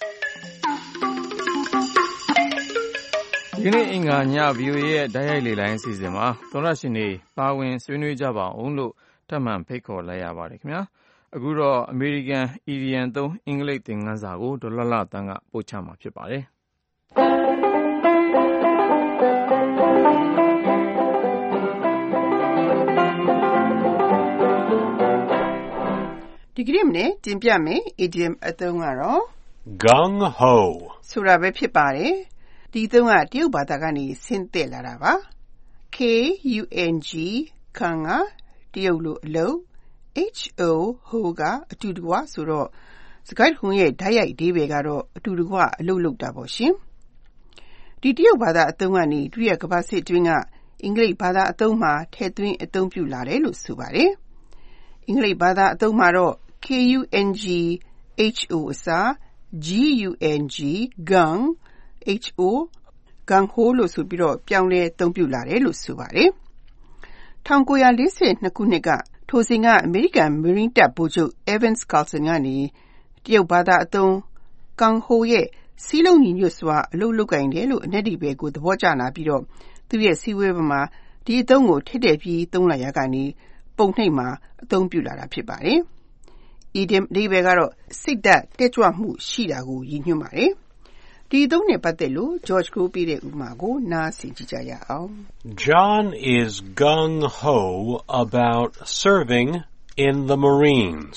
ဒီနေ့အင်္ဂါည ဗွီအိုအေရဲ့တိုက်ရိုက်လေလိုင်းအစီအစဉ်မှာသောရရှင်တွေပါဝင်ဆွေးနွေးကြပါအောင်လို့ထပ်မံဖိတ်ခေါ်လိုက်ရပါတယ်ခင်ဗျာ။အခုတော့အမေရိကန်အီဒီယံသုံးအင်္ဂလိပ်သင်ခန်းစာကိုဒေါ်လှလှသန်းကပို့ချမှာဖြစ်ပါတယ်။ဒီကနေ့မနေ့တင်ပြမယ် idiom အသုံးကတော့ gung ho ဆိုတာပဲဖြစ်ပါတယ်။ဒီအသုံးကတရုတ်ဘာသာကနေဆင်းသက်လာတာပါ။ K U N G gung ကတရုတ်လိုအလုပ် H O ho ကအတူတကွဆိုတော့စကားတခုရဲ့ဓာတ်ရိုက်အဓိပ္ပာယ်ကတော့အတူတကွအလုပ်လုပ်တာပေါ့ရှင်။ဒီတရုတ်ဘာသာအသုံးကနေဒုတိယကမ္ဘာစစ်အတွင်းကအင်္ဂလိပ်ဘာသာအသုံးမှာထည့်သွင်းအသုံးပြုလာတယ်လို့ဆိုပါတယ်။အင်္ဂလိပ်ဘာသာအသုံးမှာတော့ K U N G H O အစား G U N G gung H O gung ho လို့ဆိုပြီးတော့ပြောင်းလဲအသုံးပြုလာတယ်လို့ဆိုပါတယ်။၁၉၄၂ခုနှစ်ကထိုစဉ်ကအမေရိကန်မရီးတပ်ဗိုလ်ချုပ် Evans Carlson ကနေတရုတ်ဘာသာအသုံး gung ho ရဲ့စီးလုံးညီညွတ်စွာအလုပ်လုပ်ကိုင်တယ်လို့အနက်ဒီပဲကိုသဘောကျလာပြီးတော့သူရဲ့စီးဝဲပေါ်မှာဒီအသုံးကိုထည့်တဲ့ပြီးသုံးလာရကနေပုံနှိပ်မှာအသုံးပြုလာတာဖြစ်ပါတယ်။ idiom အဓိပ္ပာယ်ကတော့စိတ်ဓာတ်တက်ကြွမှုရှိတာကိုရည်ညွှန်းပါတယ်။ဒီအသုံးနဲ့ပတ်သက်လို့ George ကိုပေးတဲ့ဥပမာကိုနားဆင်ကြည့်ကြရအောင်။ John is gung ho about serving in the Marines.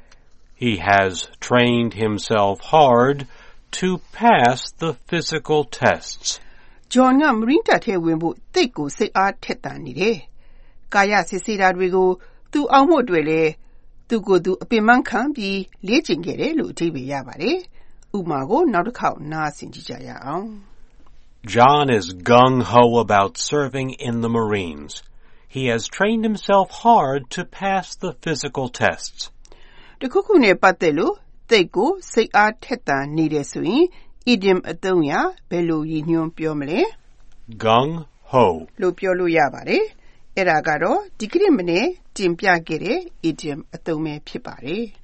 He has trained himself hard to pass the physical tests. John က Marine တပ်ထဲဝင်ဖို့သိပ်ကိုစိတ်အားထက်သန်နေတယ်။ကာယစစ်ဆေးတာတွေကိုသူအောင်ဖို့အတွက်လဲသူကိုယ်သူအပင်ပန်းခံပြီးလေ့ကျင့်ခဲ့တယ်လို့အဓိပ္ပာယ်ရပါတယ်။ဥပမာကိုနောက်တစ်ခေါက်နားဆင်ကြည့်ကြရအောင်။ John is gung ho about serving in the Marines. He has trained himself hard to pass the physical tests. တခုခုနဲ့ပတ်သက်လို့သိပ်ကိုစိတ်အားထက်သန်နေတယ်ဆိုရင် idiom အသုံးရဘယ်လိုရည်ညွှန်းပြောမလဲ gung ho လို့ပြောလို့ရပါတယ်။အဲ့ဒါကတော့ဒီကနေ့မနေ့တင်ပြခဲ့တဲ့ idiom အသုံးပဲဖြစ်ပါတယ်။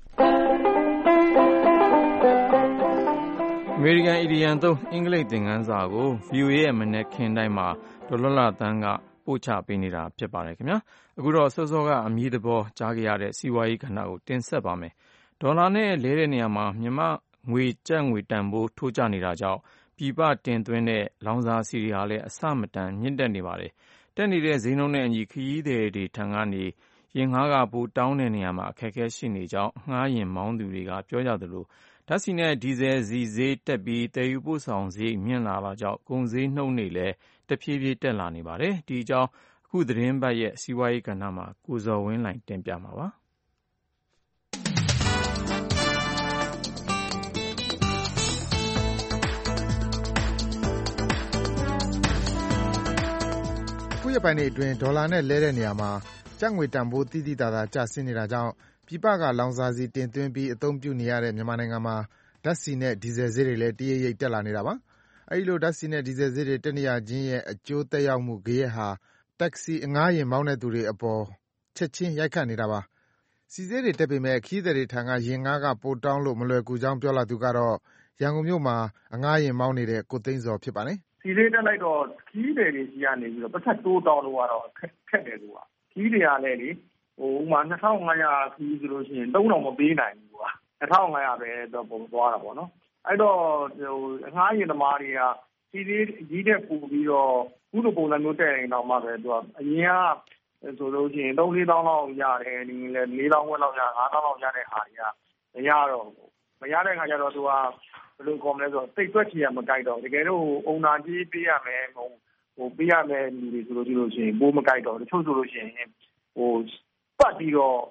အမေရိကန်အီဒီယံသုံးအင်္ဂလိပ်သင်ခန်းစာကို ဗွီအိုအေရဲ့မနက်ခင်းတိုင်းမှာဒေါ်လှလှသန်းကပို့ချပေးနေတာဖြစ်ပါတယ်ခင်ဗျာ။အခုတော့စောစောကအမည်သဘောကြားခဲ့ရတဲ့စီးပွားရေးကဏ္ဍကိုတင်ဆက်ပါမယ်။ဒေါ်လာနဲ့လဲတဲ့နေရာမှာမြန်မာငွေကျပ်ငွေတန်ဖိုးထိုးကျနေတာကြောင့်ပြည်ပတင်သွင်းတဲ့လောင်စာဆီတွေဟာလည်းအဆမတန်မြင့်တက်နေပါတယ်။တက်နေတဲ့ဈေးနှုန်းနဲ့အညီခရီးသည်တွေထံကနေယာဉ်ငှားခပိုတောင်းတဲ့နေရာမှာအခက်အခဲရှိနေကြောင်းငှားယာဉ်မောင်းသူတွေကပြောကြသလိုဓါတ်ဆီနဲ့ဒီဇယ်ဆီဈေးတက်ပြီးသယ်ယူပို့ဆောင်စရိတ်မြင့်လာတာကြောင့်ကုန်ဈေးနှုန်းတွေလည်းတဖြည်းဖြည်းတက်လာနေပါတယ်။ဒီအကြောင်းအခုသတင်းပတ်ရဲ့စီးပွားရေးကဏ္ဍမှာကိုဇော်ဝင်းလှိုင်တင်ပြမှာပါ။အခုရက်ပိုင်းတွေအတွင်းဒေါ်လာနဲ့လဲတဲ့နေရာမှာကျပ်ငွေတန်ဖိုးသိသိသာသာကျဆင်းနေတာကြောင့်ပြည်ပကလောင်စာဆီတင်သွင်းပြီးအသုံးပြုနေရတဲ့မြန်မာနိုင်ငံမှာဓါတ်ဆီနဲ့ဒီဇယ်ဈေးတွေလည်းတရိပ်ရိပ်တက်လာနေတာပါ။အဲဒီလိုဓါတ်ဆီနဲ့ဒီဇယ်ဈေးတွေတက်နေရခြင်းရဲ့အကျိုးသက်ရောက်မှုဂယက်ဟာတက္ကစီအငှားယာဉ်မောင်းတဲ့သူတွေအပေါ်ချက်ချင်းရိုက်ခတ်နေတာပါ။ဆီဈေးတွေတက်ပေမဲ့ခရီးသည်တွေထံကယာဉ်ငှားခပိုတောင်းလို့မလွယ်ကူကြောင်းပြောလာသူကတော့ရန်ကုန်မြို့မှာအငှားယာဉ်မောင်းနေတဲ့ကိုသိန်းဇော်ဖြစ်ပါတယ်။ဆီဈေးတက်လိုက်တော့ခရီးသည်တွေစီကနေပြီးတော့ပတ်သက်တိုးတောင်းလို့ကတော့ခက်တယ်ကွာ။ခရီးတွေကလည်းလေဟိုဥမာနှစ်ထောင်ငါးရာခရီးဆိုလို့ရှိရင်သုံးထောင်မပေးနိုင်ဘူးကွာ။နှစ်ထောင်ငါးရာပဲတော့ပုံသွားတာပေါ့နော်။အဲ့တော့ဟိုအငှားယာဉ်သမားတွေကဆီဈေးကြီးတဲ့ပို့ပြီးတော့ခုလိုပုံစံမျိုးတက်ရင်တော့မှပဲသူကအရင်ကဆိုလို့ရှိရင်သုံးလေးတောင်းလောက်ရတယ်ဒီလည်းလေးတောင်းဝက်လောက်ရငါးတောင်းလောက်ရတဲ့ဟာတွေကမရတော့မရတဲ့ခါကျတော့သူကဘယ်လိုကောမလဲဆိုတော့စိတ်တွက်ချင်ရမကြိုက်တော့တကယ်တော့အုံနာကြီးပေးရမယ်ဟိုဟိုပေးရမယ်လူတွေဆိုလို့ရှိလို့ရှိရင်ပိုးမကြိုက်တော့တချို့ဆိုလို့ရှိရင်ဟိုပတ်ပြီးတော့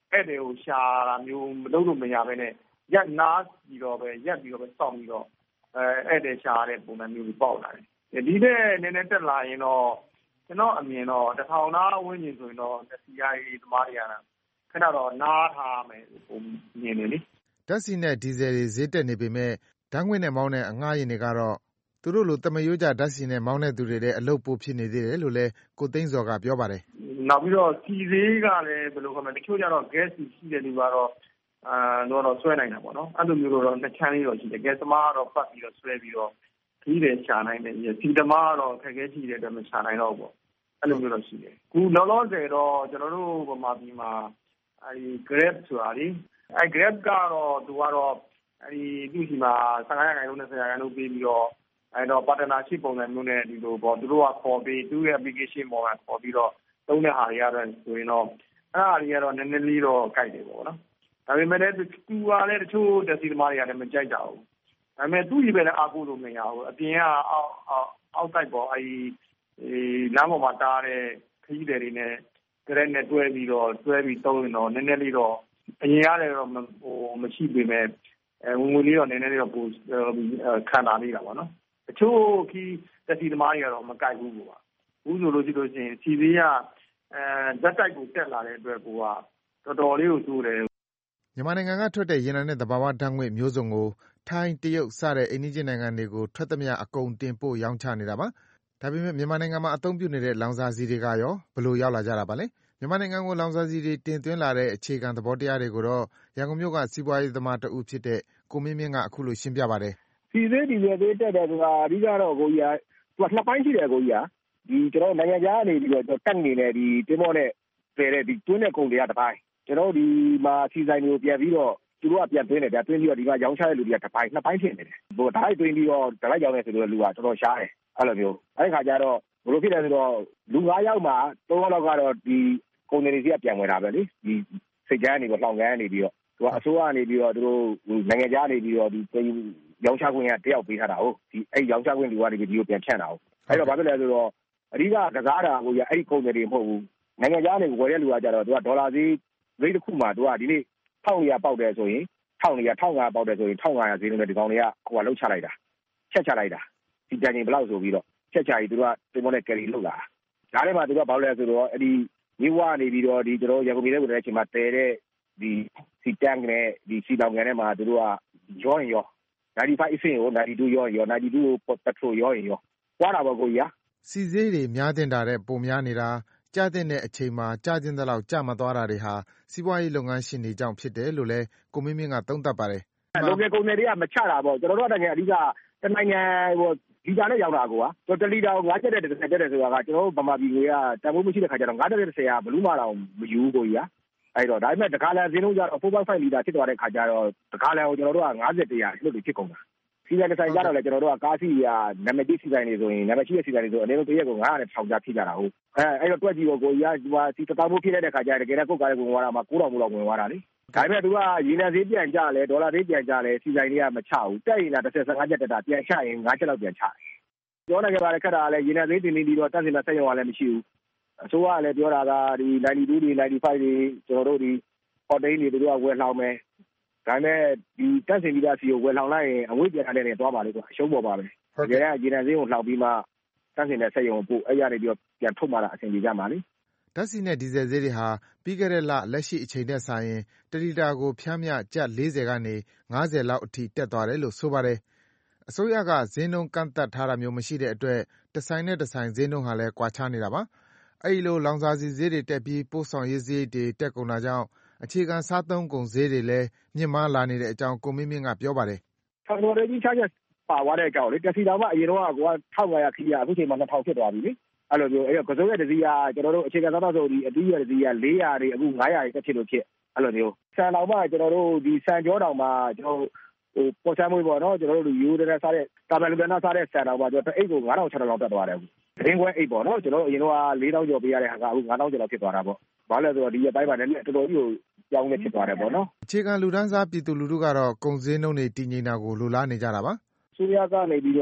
အဲ့တွေကိုရှာတာမျိုးမလုပ်လို့မရဘဲနဲ့ရက်နာပြီးတော့ပဲရက်ပြီးတော့ပဲစောင့်ပြီးတော့အဲအဲ့တဲ့ရှာတဲ့ပုံစံမျိုးပေါက်လာတယ်ဒီတဲ့နည်းနည်းတက်လာရင်တော့ကျွန်တော်အမြင်တော့တစ်ထောင်သားဝန်းကျင်ဆိုရင်တော့စီယာရီသမားတွေကခဏတော့နားထားမယ်ပုံမြင်နေလေဓာတ်ဆီနဲ့ဒီဇယ်တွေဈေးတက်နေပေမဲ့ဓာတ်ငွေ့နဲ့မောင်းတဲ့အငှားယာဉ်တွေကတော့သူတို့လိုတမယိုးကြဓာတ်ဆီနဲ့မောင်းတဲ့သူတွေတဲ့အလုပ်ပိုဖြစ်နေသေးတယ်လို့လည်းကိုသိန်းစောကပြောပါတယ်နောက်ပြီးတော့စီဈေးကလည်းဘယ်လိုခေါ်မလဲတချို့ကျတော့ gas ရှိတဲ့လူကတော့အာတော့တော့ဆွဲနိုင်တာပေါ့နော်အဲ့လိုမျိုးတော့နှစ်ချမ်းလေးတော့ရှိတယ် gas သမားကတော့ပတ်ပြီးတော့ဆွဲပြီးတော့ခီးတယ်ရှာနိုင်တယ်စီသမားကတော့ခက်ခဲရှိတဲ့အတွက်မရှာနိုင်တော့ဘူးအဲ့လိုမျိုးတော့ရှိတယ်ခုလောလောဆယ်တော့ကျွန်တော်တို့ဗမာပြည်မှာအဲဒီ Grab ဆိုတာလေအဲ Grab ကတော့သူကတော့အဲဒီသူ့စီမှာဆယ်၅ရာခိုင်နှုန်းနဲ့ဆယ်ရာခိုင်နှုန်းပေးပြီးတော့အဲတော့ partnership ပုံစံမျိုးနဲ့ဒီလိုပေါ့သူတို့ကခေါ်ပြီးသူ့ရဲ့ application ပေါ်မှာခေါ်ပြီးတော့သုံးတဲ့ဟာတွေရတယ်ဆိုရင်တော့အဲ့ဟာတွေကတော့နည်းနည်းလေးတော့ကြိုက်တယ်ပေါ့နော်ဒါပေမဲ့လည်းသူကလည်းတချို့တက်စီသမားတွေကလည်းမကြိုက်ကြဘူးဒါပေမဲ့သူ့ကြီးပဲလည်းအားကိုးလို့မရဘူးအပြင်ကအောက်အောက်တိုက်ပေါ်အဲဒီလမ်းပေါ်မှာတားတဲ့ခရီးသည်တွေနဲ့ကြက်နဲ့တွဲပြီးတော့တွဲပြီးသုံးရင်တော့နည်းနည်းလေးတော့အရင်ရတယ်တော့ဟိုမရှိပေမဲ့အဲဝင်ဝင်လေးတော့နည်းနည်းလေးတော့ပိုခံတာလေးတာပေါ့နော်တချို့ခီးတက်စီသမားတွေကတော့မကြိုက်ဘူးကွာဘူးဆိုလို့ရှိလို့ရှိရင်စီသေးကအဲဇက်တိုက်ကိုတက်လာတဲ့အတွက်ကိုကတော်တော်လေးကိုစိုးတယ်မြန်မာနိုင်ငံကထွက်တဲ့ရေနံနဲ့သဘာဝဓာတ်ငွေ့မျိုးစုံကိုထိုင်းတရုတ်စတဲ့အိမ်နီးချင်းနိုင်ငံတွေကိုထွက်သမျှအကုန်တင်ပို့ရောင်းချနေတာပါဒါပေမဲ့မြန်မာနိုင်ငံမှာအသုံးပြုနေတဲ့လောင်စာဆီတွေကရောဘယ်လိုရောက်လာကြတာပါလဲမြန်မာနိုင်ငံကိုလောင်စာဆီတွေတင်သွင်းလာတဲ့အခြေခံသဘောတရားတွေကိုတော့ရန်ကုန်မြို့ကစီးပွားရေးသမားတဦးဖြစ်တဲ့ကိုမင်းမင်းကအခုလိုရှင်းပြပါတယ်စီသေးဒီသေးသေးတက်တယ်ဆိုတာအဓိကတော့ကိုကြီးကသူကနှစ်ပိုင်းရှိတယ်ကိုကြီးကဒီကျွန်တော်နိုင်ငံခြားကနေပြီးတော့တက်နေတဲ့ဒီတင်းမောနဲ့ပယ်တဲ့ဒီတွင်းတဲ့ကုန်တွေကတစ်ပိုင်းကျွန်တော်ဒီမှာစီဆိုင်တွေကိုပြန်ပြီးတော့သူတို့ကပြန်သွင်းတယ်ဗျာသွင်းပြီးတော့ဒီကရောင်းချတဲ့လူတွေကတစ်ပိုင်းနှစ်ပိုင်းဖြစ်နေတယ်ဟိုဓာတ်သွင်းပြီးတော့ဓာတ်ရောင်းနေဆိုတော့လူကတော်တော်ရှားတယ်အဲ့လိုမျိုးအဲ့ဒီခါကျတော့ဘယ်လိုဖြစ်လဲဆိုတော့လူ၅ယောက်မှာ၃ယောက်လောက်ကတော့ဒီကုန်တွေစီကပြန်ဝင်တာပဲလေဒီစိတ်ကန်းနေပြီးတော့လှောင်ကန်းနေပြီးတော့သူကအစိုးရနေပြီးတော့သူတို့နိုင်ငံခြားနေပြီးတော့ဒီရောင်းချခွင့်ကတယောက်ပေးထားတာဟုတ်ဒီအဲ့ရောင်းချခွင့်လူကနေပြီးဒီကိုပြန်ဖြန့်တာဟုတ်အဲ့တော့ဘာဖြစ်လဲဆိုတော့အဓိကကစားတာကိုရအဲ့ဒီကုန်တွေမဟုတ်ဘူးနိုင်ငံခြားနေဝယ်တဲ့လူကကြတော့သူကဒေါ်လာဈေးဈေးတစ်ခုမှာသူကဒီနေ့ထောင်ရပေါက်တယ်ဆိုရင်ထောင်ရထောင်ငါပေါက်တယ်ဆိုရင်ထောင်ငါရဈေးလုံးနဲ့ဒီကောင်တွေကဟိုကလှုပ်ချလိုက်တာချက်ချလိုက်တာဒီတန်ချိန်ဘလောက်ဆိုပြီးတော့ချက်ချကြီးသူကတင်မောနဲ့ကယ်ရီလှုပ်လာတာဒါထဲမှာသူကဘာလို့လဲဆိုတော့အဲ့ဒီမြေဝနေပြီးတော့ဒီကျွန်တော်ရန်ကုန်ပြည်ထဲကိုတဲ့အချိန်မှာတဲတဲ့ဒီစီတန်နဲ့ဒီစီတောင်ကန်ထဲမှာသူတို့ကရောရင်ရောninety-fiveအဆင့်ကိုninety-twoရောရင်ရောninety-twoကိုပက်ထရိုရောရင်ရောွားတာပေါ့ကိုကြီးကစီဈေးတွေများတင်တာတဲ့ပုံများနေတာကြတဲ့အချိန်မှာကြကျင်းတဲ့လောက်ကြမသွားတာတွေဟာစီးပွားရေးလုပ်ငန်းရှင်တွေကြောင့်ဖြစ်တယ်လို့လည်းကိုမင်းမင်းကသုံးသပ်ပါတယ်လုံငယ်ကုန်တွေကမချတာပေါ့ကျွန်တော်တို့နိုင်ငံအဓိကတနိုင်ငံဟိုဒီတာနဲ့ရောက်တာကွာတော်တလီတာကိုငါးချက်တဲ့တစ်ဆက်တဲ့ဆိုတာကကျွန်တော်တို့ဗမာပြည်ကတန်ဖိုးမရှိတဲ့ခါကျတော့ငါးချက်တဲ့တစ်ဆယ်ကဘလူးမာတော့မယူဘူးကိုကြီးကအဲ့တော့ဒါပေမဲ့တခါလဲဈေးလုံးကျတော့four point fiveလီတာဖြစ်သွားတဲ့ခါကျတော့တခါလဲကိုကျွန်တော်တို့က၅၀ တရားလွတ်ပြီးဖြစ်ကုန်တာစီဆိုင်တစ်ဆိုင်ကြတော့လေကျွန်တော်တို့ကကားစီကနာမည်ကြီးစီဆိုင်တွေဆိုရင်နာမည်ရှိတဲ့စီဆိုင်တွေဆိုအနေနဲ့တရက်ကိုငါးရာနဲ့ထောင်ချဖြစ်ကြတာဟုတ်အဲအဲ့တော့တွက်ကြည့်တော့ကိုကြီးကဒီမှာစီတသောင်းဖို့ဖြစ်တဲ့ခါကျတော့တကယ်တော့ကုတ်ကားလေးဝင်သွားတာမှ၉ထောင်မို့လောက်ဝင်သွားတာလေဒါပေမဲ့သူကရေနံဈေးပြန်ကျလဲဒေါ်လာဈေးပြန်ကျလဲစီဆိုင်တွေကမချဘူးတက်ရင်လားတစ်ဆယ်ဆယ့်ငါးချက်တက်တာပြန်ချရင်ငါးချက်လောက်ပြန်ချတယ်ပြောနေကြပါလေခက်တာလဲရေနံဈေးတင်နေပြီးတော့တက်စင်တဲ့ဆက်ရုံကလည်းမရှိဘူးအစိုးရကလည်းပြောတာကဒီninety-twoတွေninety-fiveတွေကျွန်တော်တို့ဒီဟိုတယ်တွေသူတို့ကဝယ်လှောင်မယ်ဒါပေမဲ့ဒီတက်စင်ပြီးသားစီကိုဝယ်လှောင်လိုက်ရင်အဝိပြန်တဲ့နေသွားပါလေကွာအရှုံးပေါ်ပါပဲတကယ်ကရေနံဈေးကိုလှောင်ပြီးမှတက်စင်တဲ့ဆက်ရုံပို့အဲ့ရနေပြီးတော့ပြန်ထုတ်မှလာအဆင်ပြေကြမှာလေဓာတ်ဆီနဲ့ဒီဇယ်ဈေးတွေဟာပြီးခဲ့တဲ့လလက်ရှိအချိန်နဲ့စာရင်တလီတာကိုဖြန်းမျှကျပ်၄၀ကနေ၅၀လောက်အထိတက်သွားတယ်လို့ဆိုပါတယ်အစိုးရကဈေးနှုန်းကန့်သတ်ထားတာမျိုးမရှိတဲ့အတွက်တဆိုင်နဲ့တဆိုင်ဈေးနှုန်းဟာလည်းကွာခြားနေတာပါအဲ့ဒီလိုလောင်စာဆီဈေးတွေတက်ပြီးပို့ဆောင်ရေးဈေးတွေတက်ကုန်တာကြောင့်အခြေခံစားသုံးကုန်ဈေးတွေလည်းမြင့်မားလာနေတဲ့အကြောင်းကိုမင်းမင်းကပြောပါတယ်။ထောင်တော်ကြီးချားချက်ပါသွားတဲ့အကြောင်းလေတက်စီတော်ကအရင်တော့ကထောက်ငါရခီးရအခုချိန်မှာနှစ်ထောင်ဖြစ်သွားပြီလေအဲ့လိုမျိုးအဲ့တော့ကစိုးရဲ့တစည်းကကျွန်တော်တို့အခြေခံစားသုံးဆိုဒီအတူရတစည်းက၄ရာတွေအခု၅ရာတွေတက်ဖြစ်လို့ဖြစ်အဲ့လိုမျိုးစံတော်မှာကျွန်တော်တို့ဒီစံကြောတော်မှာကျွန်တော်ဟိုပေါ်ချမ်းမွေးပေါ့နော်ကျွန်တော်တို့ယူတဲ့စားတဲ့တာဘယ်လူကနာစားတဲ့စံတော်မှာကျွန်တော်အိတ်ကို၅ထောင်၆ထောင်လောက်တက်သွားတယ်အခုသတင်းခွဲအိတ်ပေါ့နော်ကျွန်တော်တို့အရင်တော့၄ထောင်ကျော်ပေးရတဲ့ဟာကအခု၅ထောင်ကျော်လောက်ဖြစ်သွားတာပေါ့ဘာလဲဆိုတော့ဒီရက်ပိုင်းမှာလည်းတော်တော်ကြီးကိုကြောင်းနေဖြစ်သွားတယ်ပေါ့နော်အခြေခံလူတန်းစားပြည်သူလူထုကတော့ကုန်ဈေးနှုန်းတွေတည်ငြိမ်တာကိုလိုလားနေကြတာပါဆိုရကနေပြီးတော့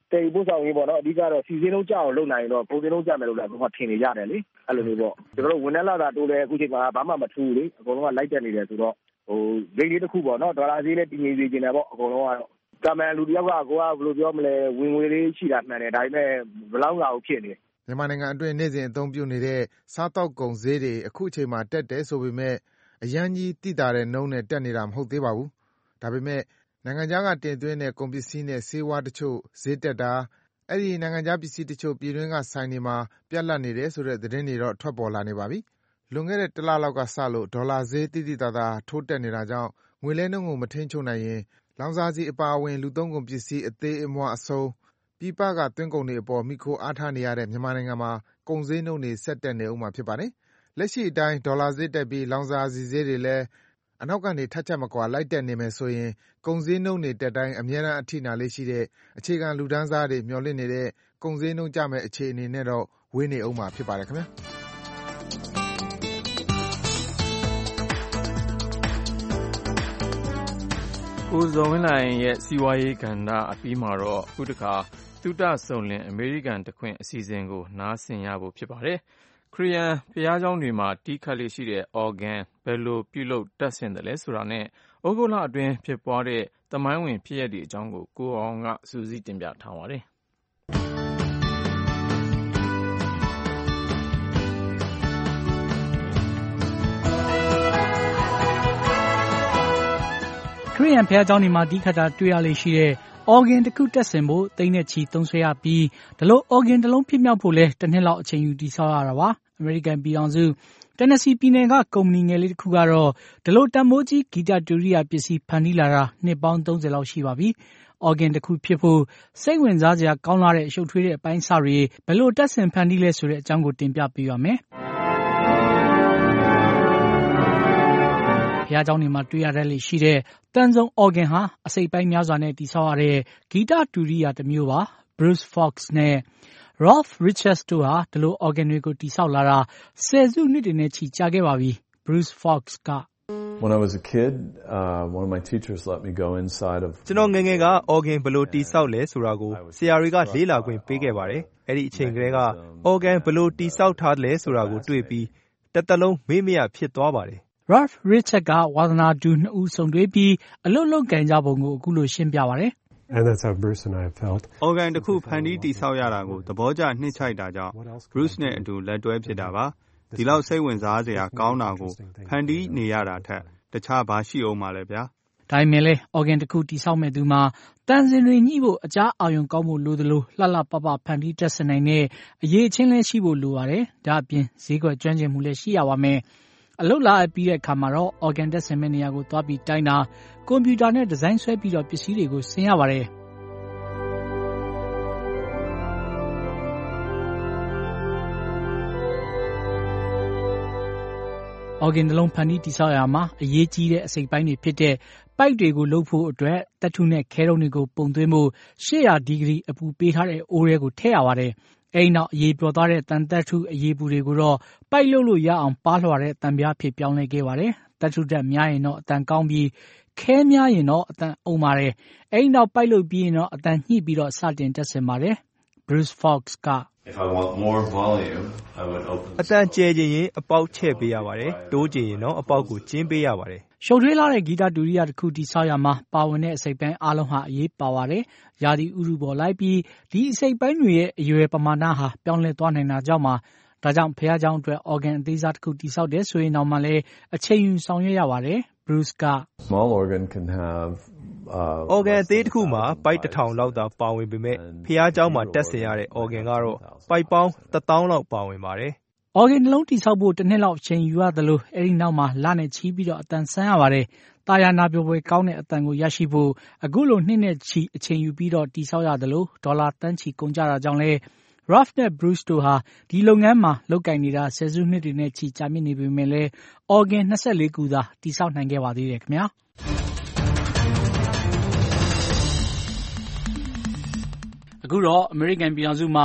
တည်ပို့ဆောင်ရေးပေါ့နော်အဓိကတော့စီစဉ်လုံးကြအောင်လုပ်နိုင်တော့ပုံစံလုံးကြမယ်လို့လည်းကျွန်တော်ထင်နေရတယ်လေအဲ့လိုမျိုးပေါ့ကျွန်တော်တို့ဝန်ထမ်းလာတာတိုးလဲအခုချိန်မှာဘာမှမထူးလေအကုန်လုံးကလိုက်တက်နေတယ်ဆိုတော့ဟိုဂိတ်လေးတစ်ခုပေါ့နော်ဒေါ်လာဈေးလည်းတည်ငြိမ်စေချင်တယ်ပေါ့အကုန်လုံးကတော့ကာမန်လူတယောက်ကကိုကဘယ်လိုပြောမလဲဝင်ငွေလေးရှိတာမှန်တယ်ဒါပေမဲ့ဘယ်လောက်ငါ့ကိုဖြစ်နေမြန်မာနိုင်ငံအတွင်းနေ့စဉ်အသုံးပြုနေတဲ့စားတောက်ကုန်ဈေးတွေအခုအချိန်မှာတက်တယ်ဆိုပေမဲ့အရန်ကြီးတိတာတဲ့နှုန်းနဲ့တက်နေတာမဟုတ်သေးပါဘူးဒါပေမဲ့နိုင်ငံခြားကတင်သွင်းတဲ့ကုန်ပစ္စည်းနဲ့ဆေးဝါးတချို့ဈေးတက်တာအဲ့ဒီနိုင်ငံခြားပစ္စည်းတချို့ပြည်တွင်းကဆိုင်တွေမှာပြတ်လတ်နေတယ်ဆိုတဲ့သတင်းတွေတော့ထွက်ပေါ်လာနေပါပြီလွန်ခဲ့တဲ့တစ်လလောက်ကစလို့ဒေါ်လာဈေးတိတိတသာထိုးတက်နေတာကြောင့်ငွေလဲနှုန်းကိုမထိန်းချုပ်နိုင်ရင်လောင်စာဆီအပါအဝင်လူသုံးကုန်ပစ္စည်းအသေးအမွှားအဆုံးပြည်ပကသွင်းကုန်တွေအပေါ်မိခိုအားထားနေရတဲ့မြန်မာနိုင်ငံမှာကုန်ဈေးနှုန်းတွေဆက်တက်နေဦးမှာဖြစ်ပါတယ်လက်ရှိအတိုင်းဒေါ်လာဈေးတက်ပြီးလောင်စာဆီဈေးတွေလည်းအနောက်ကနေထပ်ချက်မကွာလိုက်တက်နေမယ်ဆိုရင်ကုန်ဈေးနှုန်းတွေတက်တိုင်းအများအားအထိနာလေးရှိတဲ့အခြေခံလူဒန်းစားတွေမျှော်လင့်နေတဲ့ကုန်ဈေးနှုန်းကျမဲ့အခြေအနေနဲ့တော့ဝေးနေဦးမှာဖြစ်ပါတယ်ခင်ဗျာကိုဇော်ဝင်းလိုင်ရဲ့စီးပွားရေးကဏ္ဍအပြီးမှာတော့အခုတခါသုတဆုံလင်အမေရိကန်တခွင်အစီအစဉ်ကိုနားဆင်ရဖို့ဖြစ်ပါတယ်ခရီးယန်ဘုရားကျောင်းတွေမှာတီးခတ်လေးရှိတဲ့ organ ဘယ်လိုပြုလုပ်တက်ဆင်တယ်လဲဆိုတာနဲ့ဩဂုတ်လအတွင်းဖြစ်ပွားတဲ့သမိုင်းဝင်ဖြစ်ရပ်တွေအကြောင်းကိုကိုအောင်ကစူးစီးတင်ပြထားပါတယ်ခရီးယန်ဘုရားကျောင်းတွေမှာတီးခတ်တာတွေ့ရလေရှိတဲ့ organ တစ်ခုတက်ဆင်ဖို့သိန်းနဲ့ချီသုံးဆွဲရပြီးဒီလို organ တစ်လုံးဖြစ်မြောက်ဖို့လဲတစ်နှစ်လောက်အချိန်ယူတည်ဆောက်ရတာပါအမေရိကန်ပြည်ထောင်စုတန်နစီပြည်နယ်ကကုမ္ပဏီငယ်လေးတစ်ခုကတော့ဒီလိုတန်မိုးကြီးဂီတတူရိယာပစ္စည်းဖန်တီးလာတာနှစ်ပေါင်းသုံးဆယ်လောက်ရှိပါပြီ organ တစ်ခုဖြစ်ဖို့စိတ်ဝင်စားစရာကောင်းလာတဲ့အရှုပ်ထွေးတဲ့အပိုင်းအစတွေဘယ်လိုတက်ဆင်ဖန်တီးလဲဆိုတဲ့အကြောင်းကိုတင်ပြပေးပါမယ်ဘုရားကျောင်းတွေမှာတွေ့ရတဲ့လေရှိတဲ့တန်ဆုံ organ ဟာအစိပ်ပိုင်းများစွာနဲ့တည်ဆောက်ရတဲ့ဂီတတူရိယာတစ်မျိုးပါ Bruce Fox နဲ့ Ralph Richards တို့ဟာဒီလို organ တွေကိုတည်ဆောက်လာတာဆယ်စုနှစ်တွေနဲ့ချီကြာခဲ့ပါပြီ Bruce Fox က When I was a kid, uh, one of my teachers let me go inside of ကျွန်တော်ငယ်ငယ်က organ ဘယ်လိုတည်ဆောက်လဲဆိုတာကိုဆရာတွေကလေ့လာခွင့်ပေးခဲ့ပါတယ်အဲ့ဒီအချိန်ကတည်းက organ ဘယ်လိုတည်ဆောက်ထားလဲဆိုတာကိုတွေ့ပြီးတစ်သက်လုံးမေ့မရဖြစ်သွားပါတယ် Ralph Richards ကဝါသနာတူနှစ်ဦးဆုံတွေ့ပြီးအလွတ်လွတ်ကန်ကြပုံကိုအခုလိုရှင်းပြပါတယ် And that's how Bruce and I have felt. Organ တစ်ခုဖန်တီးတည်ဆောက်ရတာကိုသဘောကျနှိမ့်ချိုက်တာကြောင့် Bruce နဲ့အတူလက်တွဲဖြစ်တာပါဒီလောက်စိတ်ဝင်စားစရာကောင်းတာကိုဖန်တီးနေရတာထက်တခြားဘာရှိအောင်မလဲဗျာဒါပေမဲ့လဲ organ တစ်ခုတည်ဆောက်မဲ့သူမှာတန်စင်တွေညှိဖို့အကြားအာရုံကောင်းဖို့လိုသလိုလှလှပပဖန်တီးတက်ဆင်နိုင်တဲ့အရေးချင်းလဲရှိဖို့လိုပါတယ်ဒါအပြင်ဈေးကွက်ကျွမ်းကျင်မှုလည်းရှိရပါမယ်အလုပ်လာပြီးတဲ့အခါမှာတော့ organ တက်ဆင်မဲ့နေရာကိုသွားပြီးတိုင်းတာကွန်ပျူတာနဲ့ဒီဇိုင်းဆွဲပြီးတော့ပစ္စည်းတွေကိုဆင်ရပါတယ်organ နှလုံးဖန်တီးတည်ဆောက်ရမှာအရေးကြီးတဲ့အစိပ်ပိုင်းတွေဖြစ်တဲ့ပိုက်တွေကိုလှုပ်ဖို့အတွက်တတ်ထုနဲ့ခဲတုံးတွေကိုပုံသွင်းဖို့ရှစ်ရာဒီဂရီအပူပေးထားတဲ့အိုးရဲကိုထည့်ရပါတယ်အဲဒီနောက်အရေးပြောသွားတဲ့တန်တက်ထုအရေးပူတွေကိုတော့ပိုက်လှုပ်လို့ရအောင်ပါးလွှာတဲ့တံပြားဖြစ်ပြောင်းလဲခဲ့ပါတယ်တက်ထုတက်များရင်တော့အတန်ကောင်းပြီးခဲများရင်တော့အတန်အုံပါတယ်အဲဒီနောက်ပိုက်လှုပ်ပြီးရင်တော့အတန်ညှိပြီးတော့စတင်တက်ဆင်ပါတယ် Bruce Fox က If I want more volume, I would open. အတန်ကျဲခြင်းရင်အပေါက်ချဲ့ပေးရပါတယ်တိုးခြင်းရင်တော့အပေါက်ကိုကျင်းပေးရပါတယ်ရှုပ်ထွေးလာတဲ့ဂီတတူရိယာတစ်ခုတိဆောက်ရမှာပါဝင်တဲ့အစိပ်ပိုင်းအားလုံးဟာအရေးပါပါတယ်ယာဒီဥရုပေါ်လိုက်ပြီးဒီအစိပ်ပိုင်းတွေရဲ့အရွယ်ပမာဏဟာပြောင်းလဲသွားနိုင်တာကြောင့်မှာဒါကြောင့်ဖះเจ้าအတွက် organ အသေးစားတစ်ခုတိဆောက်တယ်ဆိုရင်တော့မှလည်းအချိန်ယူဆောင်ရွက်ရပါတယ် Bruce က Small organ can have uh organ အသေးတစ်ခုမှာပိုက်တစ်ထောင်လောက်သာပါဝင်ပေမဲ့ဖះเจ้าမှာတက်ဆင်ရတဲ့ organ ကတော့ပိုက်ပေါင်းတစ်သောင်းလောက်ပါဝင်ပါတယ် organ နှလုံးတိဆောက်ဖို့တစ်နှစ်လောက်အချိန်ယူရတယ်လို့အဲဒီနောက်မှာလနဲ့ချီးပြီးတော့အတန်ဆန်းရပါတယ်တာယာနာပြောပွဲကောင်းတဲ့အတန်ကိုရရှိဖို့အခုလိုနှစ်နဲ့ချီအချိန်ယူပြီးတော့တိဆောက်ရတယ်လို့ဒေါ်လာတန်းချီကုန်ကြတာကြောင့်လဲ Ralph နဲ့ Bruce တို့ဟာဒီလုပ်ငန်းမှာလုပ်ကိုင်နေတာဆယ်စုနှစ်တွေနဲ့ချီကြာမြင့်နေပေမဲ့လဲ organ နှစ်ဆယ့်လေးခုသာတိဆောက်နိုင်ခဲ့ပါသေးတယ်ခင်ဗျာအခုတော့အမေရိကန်ပြည်ထောင်စုမှာ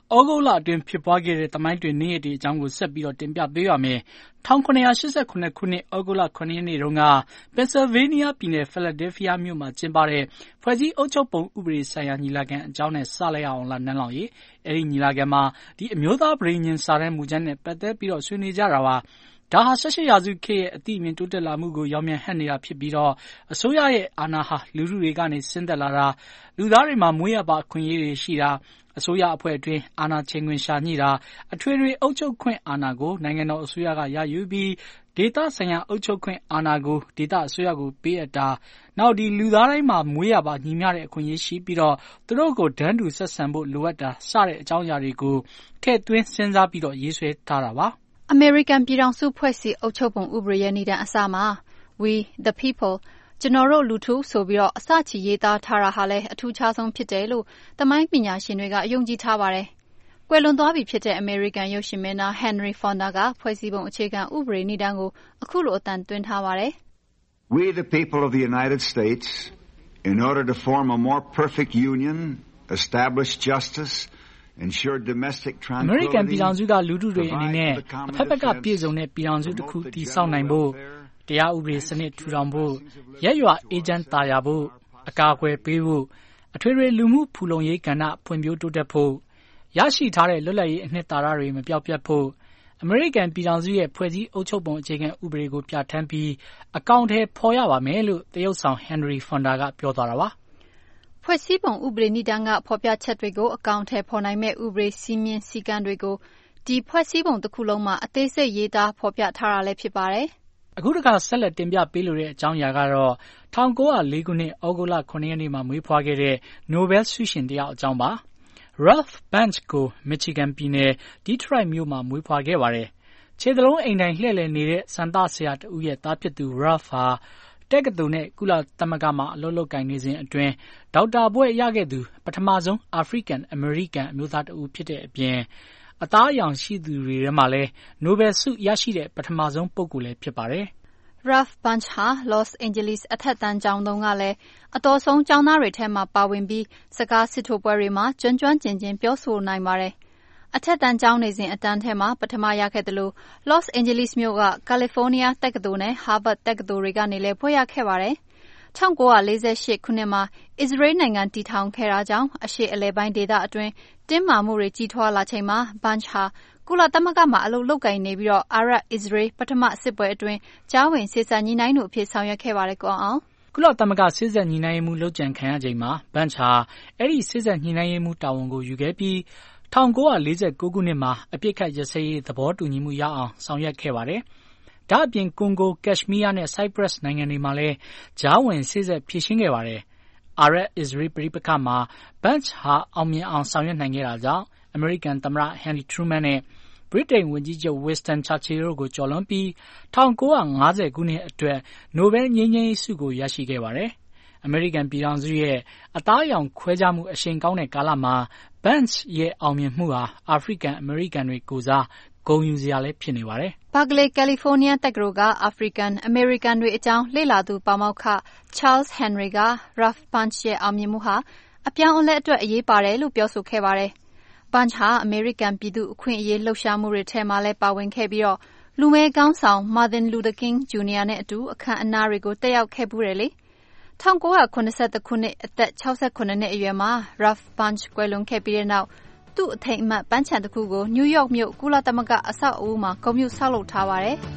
ဩဂုတ်လအတွင်းဖြစ်ပွားခဲ့တဲ့သမိုင်းတွင်နေ့ရက်တွေအကြောင်းကိုဆက်ပြီးတော့တင်ပြပေးပါမယ်။၁၉၈၈ခုနှစ်ဩဂုတ်လခုနှစ်ရက်နေ့တုန်းက Pennsylvania ပြည်နယ် Philadelphia မြို့မှာကျင်းပတဲ့ဖွဲ့စည်းအုပ်ချုပ်ပုံဥပဒေဆိုင်ရာညီလာခံအကြောင်းနဲ့စလိုက်အောင်လားနန်းလောင်ရေ။အဲဒီညီလာခံမှာဒီအမျိုးသားပရိညင်စာတမ်းမူကြမ်းနဲ့ပတ်သက်ပြီးတော့ဆွေးနွေးကြတာပါ။ဒါဟာ၁၈ရာစုခေတ်ရဲ့အသိအမြင်တိုးတက်လာမှုကိုရောင်မြန်ဟပ်နေတာဖြစ်ပြီးတော့အစိုးရရဲ့အာဏာဟာလူထုတွေကနေဆင်းသက်လာတာလူသားတွေမှာမွေးရပါအခွင့်အရေးတွေရှိတာအစိုးရအဖွဲ့အတွင်းအာဏာချိန်ခွင်ရှာညှိတာအထွေထွေအုပ်ချုပ်ခွင့်အာဏာကိုနိုင်ငံတော်အစိုးရကရယူပြီးဒေသဆိုင်ရာအုပ်ချုပ်ခွင့်အာဏာကိုဒေသအစိုးရကိုပေးအပ်တာနောက်ဒီလူသားတိုင်းမှာမွေးရပါညီမျှတဲ့အခွင့်အရေးရှိပြီးတော့သူတို့ကိုတန်းတူဆက်ဆံဖို့လိုအပ်တာစတဲ့အကြောင်းအရာတွေကိုထည့်သွင်းစဉ်းစားပြီးတော့ရေးဆွဲထားတာပါအမေရိကန်ပြည်ထောင်စုဖွဲ့စည်းအုပ်ချုပ်ပုံဥပဒေရဲ့နိဒန်းအစမှာ We the people ကျွန်တော်တို့လူထုဆိုပြီးတော့အစချီရေးသားထားတာဟာလည်းအထူးခြားဆုံးဖြစ်တယ်လို့သမိုင်းပညာရှင်တွေကယုံကြည်ထားပါတယ်။ကွယ်လွန်သွားပြီဖြစ်တဲ့အမေရိကန်ရုပ်ရှင်မင်းသား Henry Fonda ကဖွဲ့စည်းပုံအခြေခံဥပဒေနိဒန်းကိုအခုလိုအတန်သွင်းထားပါတယ်။ We the people of the United States in order to form a more perfect union, establish justice ensure domestic tranquility အမေရိကန်ပြည်ထောင်စုကလူထုတွေအနေနဲ့အဖက်ဖက်ကပြည်စုံတဲ့ပြည်ထောင်စုတစ်ခုတည်ဆောက်နိုင်ဖို့တရားဥပဒေစနစ်ထူထောင်ဖို့ရက်ရွာအေဂျင့်တာယာဖို့အကာအကွယ်ပေးဖို့အထွေထွေလူမှုဖူလုံရေးကဏ္ဍဖွံ့ဖြိုးတိုးတက်ဖို့ရရှိထားတဲ့လွတ်လပ်ရေးအနှစ်သာရတွေမပြောက်ပြတ်ဖို့အမေရိကန်ပြည်ထောင်စုရဲ့ဖွဲ့စည်းအုပ်ချုပ်ပုံအခြေခံဥပဒေကိုပြဋ္ဌာန်းပြီးအကောင့်ထဲပေါ်ရပါမယ်လို့တရုတ်ဆောင် Henry Fonda ကပြောသွားတာပါဖွဲ့စည်းပုံဥပဒေနိဒန်းကဖော်ပြချက်တွေကိုအကောင့်ထဲပေါ်နိုင်မဲ့ဥပဒေစည်းမျဉ်းစည်းကမ်းတွေကိုဒီဖွဲ့စည်းပုံတစ်ခုလုံးမှာအသေးစိတ်ရေးသားဖော်ပြထားတာလည်းဖြစ်ပါတယ်အခုတခါဆက်လက်တင်ပြပေးလိုတဲ့အကြောင်းအရာကတော့၁၉၀၄ခုနှစ်ဩဂုတ်လခုနှစ်ရက်နေ့မှာမွေးဖွားခဲ့တဲ့ Nobel ဆုရှင်တယောက်အကြောင်းပါ Ralph Bunche ကို Michigan ပြည်နယ် Detroit မြို့မှာမွေးဖွားခဲ့ပါတယ်ခြေသလုံးအိမ်တိုင်းလှည့်လည်နေတဲ့စံသားဆရာတဦးရဲ့သားဖြစ်သူ Ralph ဟာတက္ကသိုလ်နဲ့ကုလသမဂ္ဂမှာအလုပ်လုပ်ကိုင်နေစဉ်အတွင်းဒေါက်တာဘွဲ့ရခဲ့သူပထမဆုံးအာဖရိကန်အမေရိကန်အမျိုးသားတဦးဖြစ်တဲ့အပြင်အသားအရောင်ရှိသူတွေထဲမှာလည်း Nobel ဆုရရှိတဲ့ပထမဆုံးပုဂ္ဂိုလ်လည်းဖြစ်ပါတယ်။ Ralph Bunche ဟာ Los Angeles အထက်တန်းကျောင်းတုန်းကလည်းအတော်ဆုံးကျောင်းသားတွေထဲမှာပါဝင်ပြီးစကားစစ်ထိုးပွဲတွေမှာကျွမ်းကျွမ်းကျင်ကျင်ပြောဆိုနိုင်ပါတယ်။အထက်တန်းကျောင်းနေစဉ်အတန်းထဲမှာပထမရခဲ့တယ်လို့ Los Angeles မြို့က California တက္ကသိုလ်နဲ့ Harvard တက္ကသိုလ်တွေကနေလည်းဘွဲ့ရခဲ့ပါတယ်။၁၉၄၈ခုနှစ်မှာအစ္စရေးနိုင်ငံတည်ထောင်ခဲ့တာကြောင့်အရှေ့အလယ်ပိုင်းဒေသအတွင်းတင်းမာမှုတွေကြီးထွားလာချိန်မှာ Bunche ဟာကုလသမဂ္ဂမှာအလုပ်လုပ်ကိုင်နေပြီးတော့အာရပ်အစ္စရေးပထမစစ်ပွဲအတွင်းကြားဝင်စေ့စပ်ညှိနှိုင်းမှုအဖြစ်ဆောင်ရွက်ခဲ့ပါတယ်ကောအောင်ကုလသမဂ္ဂစေ့စပ်ညှိနှိုင်းရေးမှုလုပ်ကြံခံရချိန်မှာ Bunche ဟာအဲ့ဒီစေ့စပ်ညှိနှိုင်းရေးမှုတာဝန်ကိုယူခဲ့ပြီး၁၉၄၉ခုနှစ်မှာအပြစ်ခတ်ရစရေးသဘောတူညီမှုရအောင်ဆောင်ရွက်ခဲ့ပါတယ်။ဒါအပြင်ကွန်ဂိုကက်ရှ်မီးယားနဲ့ဆိုက်ပရပ်စ်နိုင်ငံတွေမှာလည်းကြားဝင်စေ့စပ်ဖြေရှင်းခဲ့ပါတယ်။အာရပ်အစ္စရေးပဋိပက္ခမှာ Bunche ဟာအောင်မြင်အောင်ဆောင်ရွက်နိုင်ခဲ့တာကြောင့်အမေရိကန်သမ္မတ Harry Truman နဲ့ဗြိတိန်ဝန်ကြီးချုပ် Winston Churchill တို့ကိုကျော်လွန်ပြီး၁၉၅၀ခုနှစ်အတွက် Nobel ငြိမ်းချမ်းရေးဆုကိုရရှိခဲ့ပါတယ်။အမေရိကန်ပြည်ထောင်စုရဲ့အသားအရောင်ခွဲခြားမှုအရှိန်ကောင်းတဲ့ကာလမှာ Bunche ရဲ့အောင်မြင်မှုဟာအာဖရိကန်အမေရိကန်တွေကိုစားဂုဏ်ယူစရာလည်းဖြစ်နေပါတယ်။ Berkeley California တက္ကသိုလ်ကအာဖရိကန်အမေရိကန်တွေအကြောင်းလေ့လာသူပါမောက္ခ Charles Henry က Ralph Bunche ရဲ့အောင်မြင်မှုဟာအပြောင်းအလဲအတွက်အရေးပါတယ်လို့ပြောဆိုခဲ့ပါတယ်။ Bunche ဟာအမေရိကန်ပြည်သူအခွင့်အရေးလှုပ်ရှားမှုတွေထဲမှာလည်းပါဝင်ခဲ့ပြီးတော့လူမဲခေါင်းဆောင် Martin Luther King Junior နဲ့အတူအခမ်းအနားတွေကိုတက်ရောက်ခဲ့ဘူးတယ်လေ။၁၉၇၁ခုနှစ်အသက်၆၇နှစ်အရွယ်မှာ Ralph Bunche ကွယ်လွန်ခဲ့ပြီးတဲ့နောက်သူ့အထိမ်းအမှတ်ပန်းခြံတစ်ခုကိုနယူးယောက်မြို့ကုလသမဂ္ဂအဆောက်အဦမှာဂုဏ်ပြုဆောက်လုပ်ထားပါတယ်။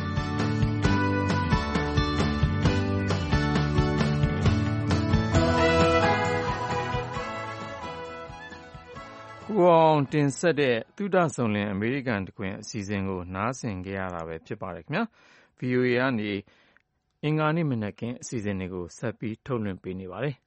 ကိုအောင်တင်ဆက်တဲ့သုဒဆုံလင်အမေရိကန်တခွင်အစီအစဉ်ကိုနားဆင်ကြရတာပဲဖြစ်ပါတယ်ခင်ဗျာ ဗွီအိုအေ ကနေအင်္ဂါနေ့မနက်ခင်းအစီအစဉ်တွေကိုဆက်ပြီးထုတ်လွှင့်ပေးနေပါတယ်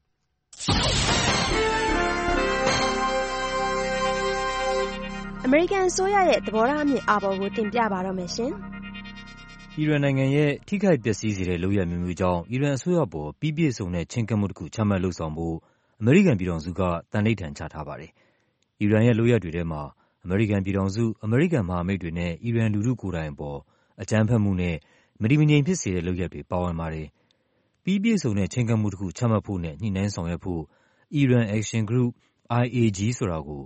အမေရိကန်အစိုးရရဲ့သဘောထားအမြင်အာဘော်ကိုတင်ပြပါတော့မယ်ရှင်။အီရန်နိုင်ငံရဲ့ထိခိုက်ပျက်စီးစေတဲ့လုပ်ရပ်မျိုးမျိုးကြောင့်အီရန်အစိုးရပေါ်ပြီးပြည့်စုံတဲ့ချဉ်းကပ်မှုတစ်ခုချမှတ်လုပ်ဆောင်ဖို့အမေရိကန်ပြည်ထောင်စုကသန္နိဋ္ဌာန်ချထားပါတယ်။အီရန်ရဲ့လုပ်ရပ်တွေထဲမှာအမေရိကန်ပြည်ထောင်စု၊အမေရိကန်မဟာမိတ်တွေနဲ့အီရန်လူထုကိုယ်တိုင်အပေါ်အကြမ်းဖက်မှုနဲ့မတည်မငြိမ်ဖြစ်စေတဲ့လုပ်ရပ်တွေပါဝင်ပါတယ်။ပြီးပြည့်စုံတဲ့ချဉ်းကပ်မှုတစ်ခုချမှတ်ဖို့နဲ့ညှိနှိုင်းဆောင်ရွက်ဖို့ Iran Action Group I A G ဆိုတာကို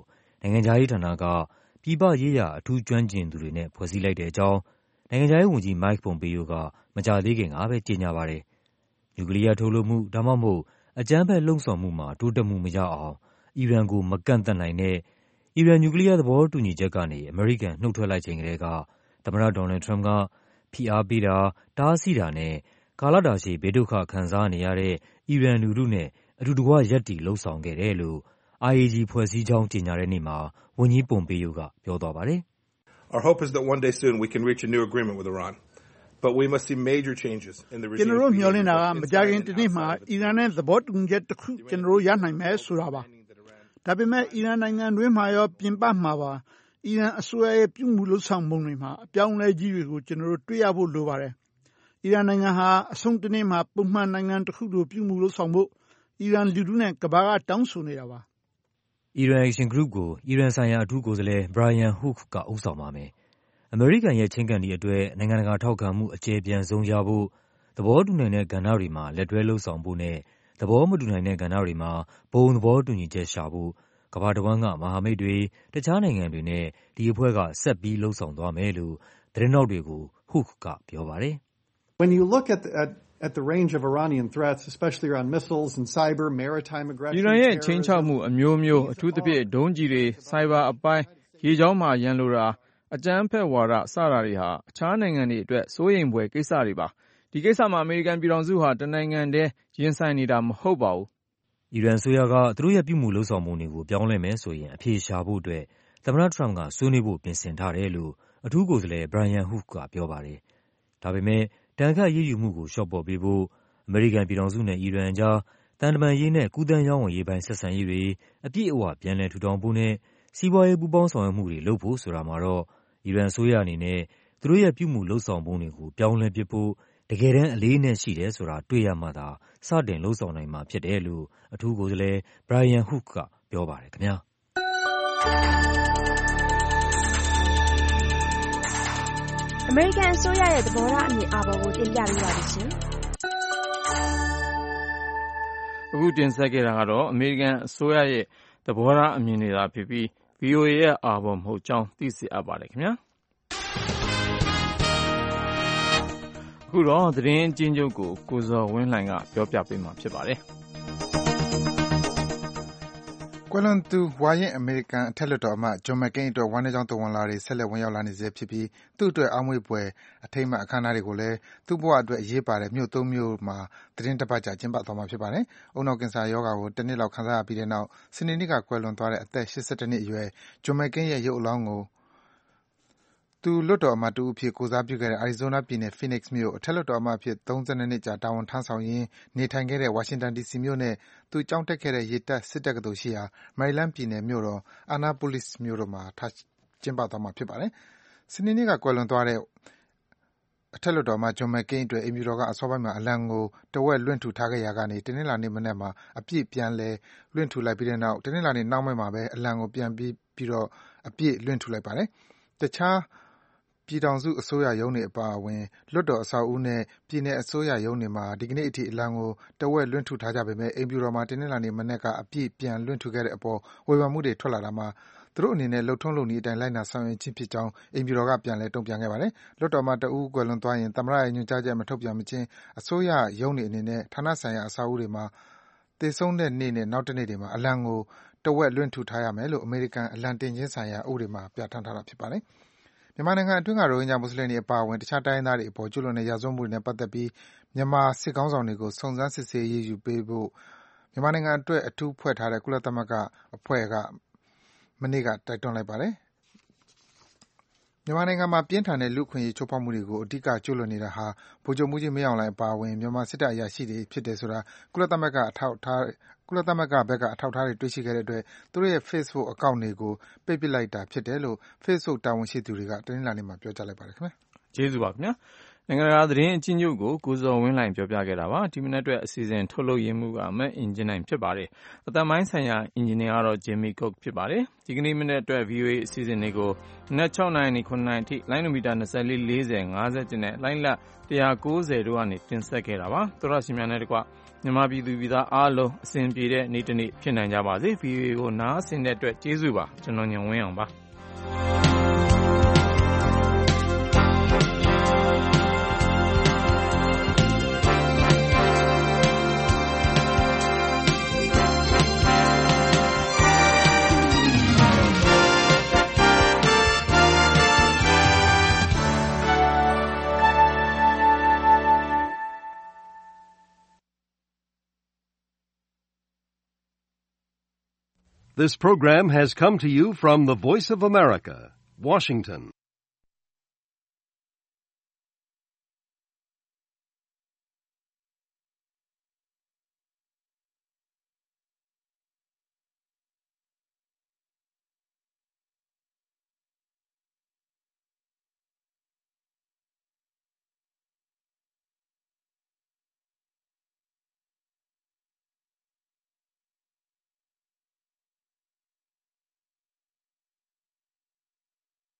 နိုင်ငံခြားရေးဌာနကပြည်ပရေးရာအထူးကျွမ်းကျင်သူတွေနဲ့ဖွဲ့စည်းလိုက်တဲ့အကြောင်းနိုင်ငံခြားရေးဝန်ကြီး Mike Pompeo ကမကြာသေးခင်ကပဲကြေညာပါတယ်။နျူကလ িয়ার ထုတ်လုပ်မှုဒါမှမဟုတ်အကြမ်းဖက်လှုံ့ဆော်မှုမှာတိုးတက်မှုမရအောင်အီရန်ကိုမကန့်သတ်နိုင်တဲ့အီရန်နျူကလ িয়ার သဘောတူညီချက်ကနေအမေရိကန်နှုတ်ထွက်လိုက်ချိန်ကတည်းကသမ္မတ Donald Trump ကဖိအားပေးတာ၊တားဆီးတာနဲ့ကာလတာရှည်ဘေးဒုက္ခခံစားနေရတဲ့အီရန်လူထုနဲ့အတူတကွရပ်တည်လုပ်ဆောင်ခဲ့တယ်လို့ I A G ဖွဲ့စည်းကြောင်းကြေညာတဲ့နေ့မှာဝန်ကြီး Pompeo ကပြောသွားပါတယ်။ Our hope is that one day soon we can reach a new agreement with Iran. But we must see major changes in the regime. ကျွန်တော်မျှော်လင့်တာကမကြာခင်တနေ့မှာအီရန်နဲ့သဘောတူညီချက်တစ်ခုကျွန်တော်ရနိုင်မယ်ဆိုတာပါ။ဒါပေမဲ့အီရန်နိုင်ငံတွင်းမှာရောပြင်ပမှာပါအီရန်အစိုးရရဲ့ပြုမှုလုပ်ဆောင်ပုံတွေမှာအပြောင်းအလဲကြီးတွေကိုကျွန်တော်တွေ့ရဖို့လိုပါတယ်။အီရန်နိုင်ငံဟာအဆုံးတနေ့မှာပုံမှန်နိုင်ငံတစ်ခုလိုပြုမှုလုပ်ဆောင်ဖို့အီရန်လူထုနဲ့ကမ္ဘာကတောင်းဆိုနေတာပါ။ Iran Action Group ကိုအီရန်ဆိုင်ရာအထူးကိုယ်စားလှယ် Brian Hook ကဦးဆောင်ပါမယ်။အမေရိကန်ရဲ့ချင်းကပ်နည်းအတွက်နိုင်ငံတကာထောက်ခံမှုအကျယ်ပြန့်ဆုံးရဖို့သဘောတူနိုင်တဲ့ကဏ္ဍတွေမှာလက်တွဲလုပ်ဆောင်ဖို့နဲ့သဘောမတူနိုင်တဲ့ကဏ္ဍတွေမှာဘုံသဘောတူညီချက်ရှာဖို့ကမ္ဘာတစ်ဝန်းကမဟာမိတ်တွေတခြားနိုင်ငံတွေနဲ့ဒီအဖွဲ့ကဆက်ပြီးလုပ်ဆောင်သွားမယ်လို့သတင်းထောက်တွေကို Hook ကပြောပါတယ်။ When you look at the, at at the range of Iranian threats, especially around missiles and cyber, maritime aggression, အီရန်ရဲ့ချင်းချောက်မှုအမျိုးမျိုးအထူးသဖြင့်ဒုံးကျည်တွေစိုက်ဘာအပိုင်းရေကြောင်းမှာရန်လိုတာအကြမ်းဖက်ဝါဒစတာတွေဟာအခြားနိုင်ငံတွေအတွက်စိုးရိမ်ဖွယ်ကိစ္စတွေပါဒီကိစ္စမှာအမေရိကန်ပြည်ထောင်စုဟာတနိုင်ငံတည်းရင်ဆိုင်နေတာမဟုတ်ပါဘူးအီရန်ဆိုရကသူတို့ရဲ့ပြုမှုလုပ်ဆောင်မှုတွေကိုပြောင်းလဲမယ်ဆိုရင်အပြေရှာဖို့အတွက်သမ္မတ Trump ကဆွေးနွေးဖို့ပြင်ဆင်ထားတယ်လို့အထူးကိုယ်စားလှယ် Brian Hook ကပြောပါတယ်ဒါပေမဲ့တန်ခတ်ရေးယူမှုကိုလျှော့ပေါ့ပေးဖို့အမေရိကန်ပြည်ထောင်စုနဲ့အီရန်အကြားတန်တမာရေးနဲ့ကူးသန်းရောင်းဝယ်ရေးပိုင်းဆက်ဆံရေးတွေအပြည့်အဝပြန်လည်ထူထောင်ဖို့နဲ့စီးပွားရေးပူးပေါင်းဆောင်ရွက်မှုတွေလုပ်ဖို့ဆိုတာမှာတော့အီရန်အစိုးရအနေနဲ့သူတို့ရဲ့ပြုမှုလုပ်ဆောင်ပုံတွေကိုပြောင်းလဲပစ်ဖို့တကယ်တမ်းအလေးအနက်ရှိတယ်ဆိုတာတွေ့ရမှသာစတင်လုပ်ဆောင်နိုင်မှာဖြစ်တယ်လို့အထူးကိုယ်စားလှယ် Brian Hook ကပြောပါတယ်ခင်ဗျာအမေရိကန်အစိုးရရဲ့သဘောထားအမြင်အာဘော်ကိုတင်ပြပေးပါလိမ့်ရှင်အခုတင်ဆက်ခဲ့တာကတော့အမေရိကန်အစိုးရရဲ့သဘောထားအမြင်တွေသာဖြစ်ပြီး ဗွီအိုအေ ရဲ့အာဘော်မဟုတ်ကြောင်းသိစေအပ်ပါတယ်ခင်ဗျာအခုတော့သတင်းအကျဉ်းချုပ်ကိုကိုဇော်ဝင်းလှိုင်ကပြောပြပေးမှာဖြစ်ပါတယ်ကွယ်လွန်သူဝါရင့်အမေရိကန်အထက်လွှတ်တော်အမတ်ဂျွန်မက်ကိန်းအတွက်ဝမ်းနည်းကြောင်းသဝဏ်လွှာတွေဆက်လက်ဝင်ရောက်လာနေဆဲဖြစ်ပြီးသူ့အတွက်အောက်မေ့ဖွယ်အထိမ်းအမှတ်အခမ်းအနားတွေကိုလည်းသူ့ဘဝအတွက်အရေးပါတဲ့မြို့သုံးမြို့မှာသီတင်းတပတ်ကြာကျင်းပသွားမှာဖြစ်ပါတယ်။ဦးနှောက်ကင်ဆာရောဂါကိုတနှစ်လောက်ခံစားရပြီးတဲ့နောက်စနေနေ့ကကွယ်လွန်သွားတဲ့အသက်၈၁နှစ်အရွယ်ဂျွန်မက်ကိန်းရဲ့ရုပ်အလောင်းကိုသူလွှတ်တော်အမတ်တဦးအဖြစ်ကိုယ်စားပြုခဲ့တဲ့ Arizona ပြည်နယ် Phoenix မြို့အထက်လွှတ်တော်အမတ်အဖြစ်သုံးဆယ်နှစ်နှစ်ကြာတာဝန်ထမ်းဆောင်ရင်းနေထိုင်ခဲ့တဲ့ Washington ဒီ စီ မြို့နဲ့သူကျောင်းတက်ခဲ့တဲ့ရေတပ်စစ်တက္ကသိုလ်ရှိရာ Maryland ပြည်နယ်မြို့တော် Annapolis မြို့တို့မှာကျင်းပသွားမှာဖြစ်ပါတယ်။စနေနေ့ကကွယ်လွန်သွားတဲ့အထက်လွှတ်တော်အမတ်ဂျွန်မက်ကိန်းအတွက်အိမ်ဖြူတော်ကအစောပိုင်းမှာအလံကိုတဝက်လွှင့်ထူထားခဲ့ရာကနေတနင်္လာနေ့မနက်မှာအပြည့်ပြန်လည်လွှင့်ထူလိုက်ပြီးတဲ့နောက်တနင်္လာနေ့နှောင်းပိုင်းမှာပဲအလံကိုပြန်ပြီးပြီးတော့အပြည့်လွှင့်ထူလိုက်ပါတယ်။တခြားပြည်ထောင်စုအစိုးရရုံးတွေအပါအဝင်လွှတ်တော်အဆောက်အဦနဲ့ပြည်နယ်အစိုးရရုံးတွေမှာဒီကနေ့အထိအလံကိုတဝက်လွှင့်ထူထားကြပေမဲ့အိမ်ဖြူတော်မှာတနင်္လာနေ့မနက်ကအပြည့်ပြန်လွှင့်ထူခဲ့တဲ့အပေါ်ဝေဖန်မှုတွေထွက်လာတာမှာသူတို့အနေနဲ့လုပ်ထုံးလုပ်နည်းအတိုင်းလိုက်နာဆောင်ရွက်ခြင်းဖြစ်ကြောင်းအိမ်ဖြူတော်ကပြန်လည်တုံ့ပြန်ခဲ့ပါတယ်။လွှတ်တော်မှာတဦးကွယ်လွန်သွားရင်သမ္မတရဲ့ညွှန်ကြားချက်မထုတ်ပြန်မချင်းအစိုးရရုံးတွေအနေနဲ့ဌာနဆိုင်ရာအဆောက်အဦတွေမှာသေဆုံးတဲ့နေ့နဲ့နောက်တနေ့တွေမှာအလံကိုတဝက်လွှင့်ထူထားရမယ်လို့အမေရိကန်အလံတင်ခြင်းဆိုင်ရာဥပဒေမှာပြဋ္ဌာန်းထားတာဖြစ်ပါတယ်။မြန်မာနိုင်ငံအတွင်းကရိုဟင်ဂျာမွတ်ဆလင်တွေအပါအဝင်တခြားတိုင်းရင်းသားတွေအပေါ်ကျူးလွန်တဲ့ရာဇဝတ်မှုတွေနဲ့ပတ်သက်ပြီးမြန်မာစစ်ခေါင်းဆောင်တွေကိုစုံစမ်းစစ်ဆေးအရေးယူပေးဖို့မြန်မာနိုင်ငံအတွက်အထူးဖွဲ့ထားတဲ့ကုလသမဂ္ဂအဖွဲ့ကမနေ့ကတိုက်တွန်းလိုက်ပါတယ်။မြန်မာနိုင်ငံမှာပြင်းထန်တဲ့လူ့အခွင့်အရေးချိုးဖောက်မှုတွေကိုအဓိကကျူးလွန်နေတာဟာဗိုလ်ချုပ်မှူးကြီးမင်းအောင်လှိုင်အပါအဝင်မြန်မာစစ်တပ်အရာရှိတွေဖြစ်တယ်ဆိုတာကုလသမဂ္ဂအထောက်အထားကုလသမဂ္ဂဘက်ကအထောက်အထားတွေတွေ့ရှိခဲ့တဲ့အတွက်သူတို့ရဲ့ Facebook အကောင့်တွေကိုပိတ်ပစ်လိုက်တာဖြစ်တယ်လို့ Facebook တာဝန်ရှိသူတွေကတနင်္လာနေ့မှာပြောကြားလိုက်ပါတယ်ခင်ဗျာကျေးဇူးပါခင်ဗျာနိုင်ငံတကာသတင်းအကျဉ်းချုပ်ကိုကိုဇော်ဝင်းလှိုင်ပြောပြခဲ့တာပါဒီမနက်အတွက်အစီအစဉ်ထုတ်လုပ်ရမှုကမက်အင်ဂျင်နိုင်ဖြစ်ပါတယ်အသက်ပိုင်းဆိုင်ရာအင်ဂျင်နီယာကတော့ဂျင်မီကုတ်ဖြစ်ပါတယ်ဒီကနေ့မနက်အတွက် ဗီအိုအေ အစီအစဉ်တွေကိုမနက်၆နာရီနဲ့ခုနှစ်နာရီအထိလိုင်းနိုမီတာ၂၄ ၄၀ ၅၁နဲ့လိုင်းလက်၁၉၀တို့ကနေတင်ဆက်ခဲ့တာပါသောရရှိများနဲ့တကွမြန်မာပြည်သူပြည်သားအားလုံးအစဉ်ပြေတဲ့နေ့တစ်နေ့ဖြစ်နိုင်ကြပါစေ ဗီအိုအေ ကိုနားဆင်တဲ့အတွက်ကျေးဇူးပါကျွန်တော်ညံဝင်းအောင်ပါ This program has come to you from the Voice of America, Washington.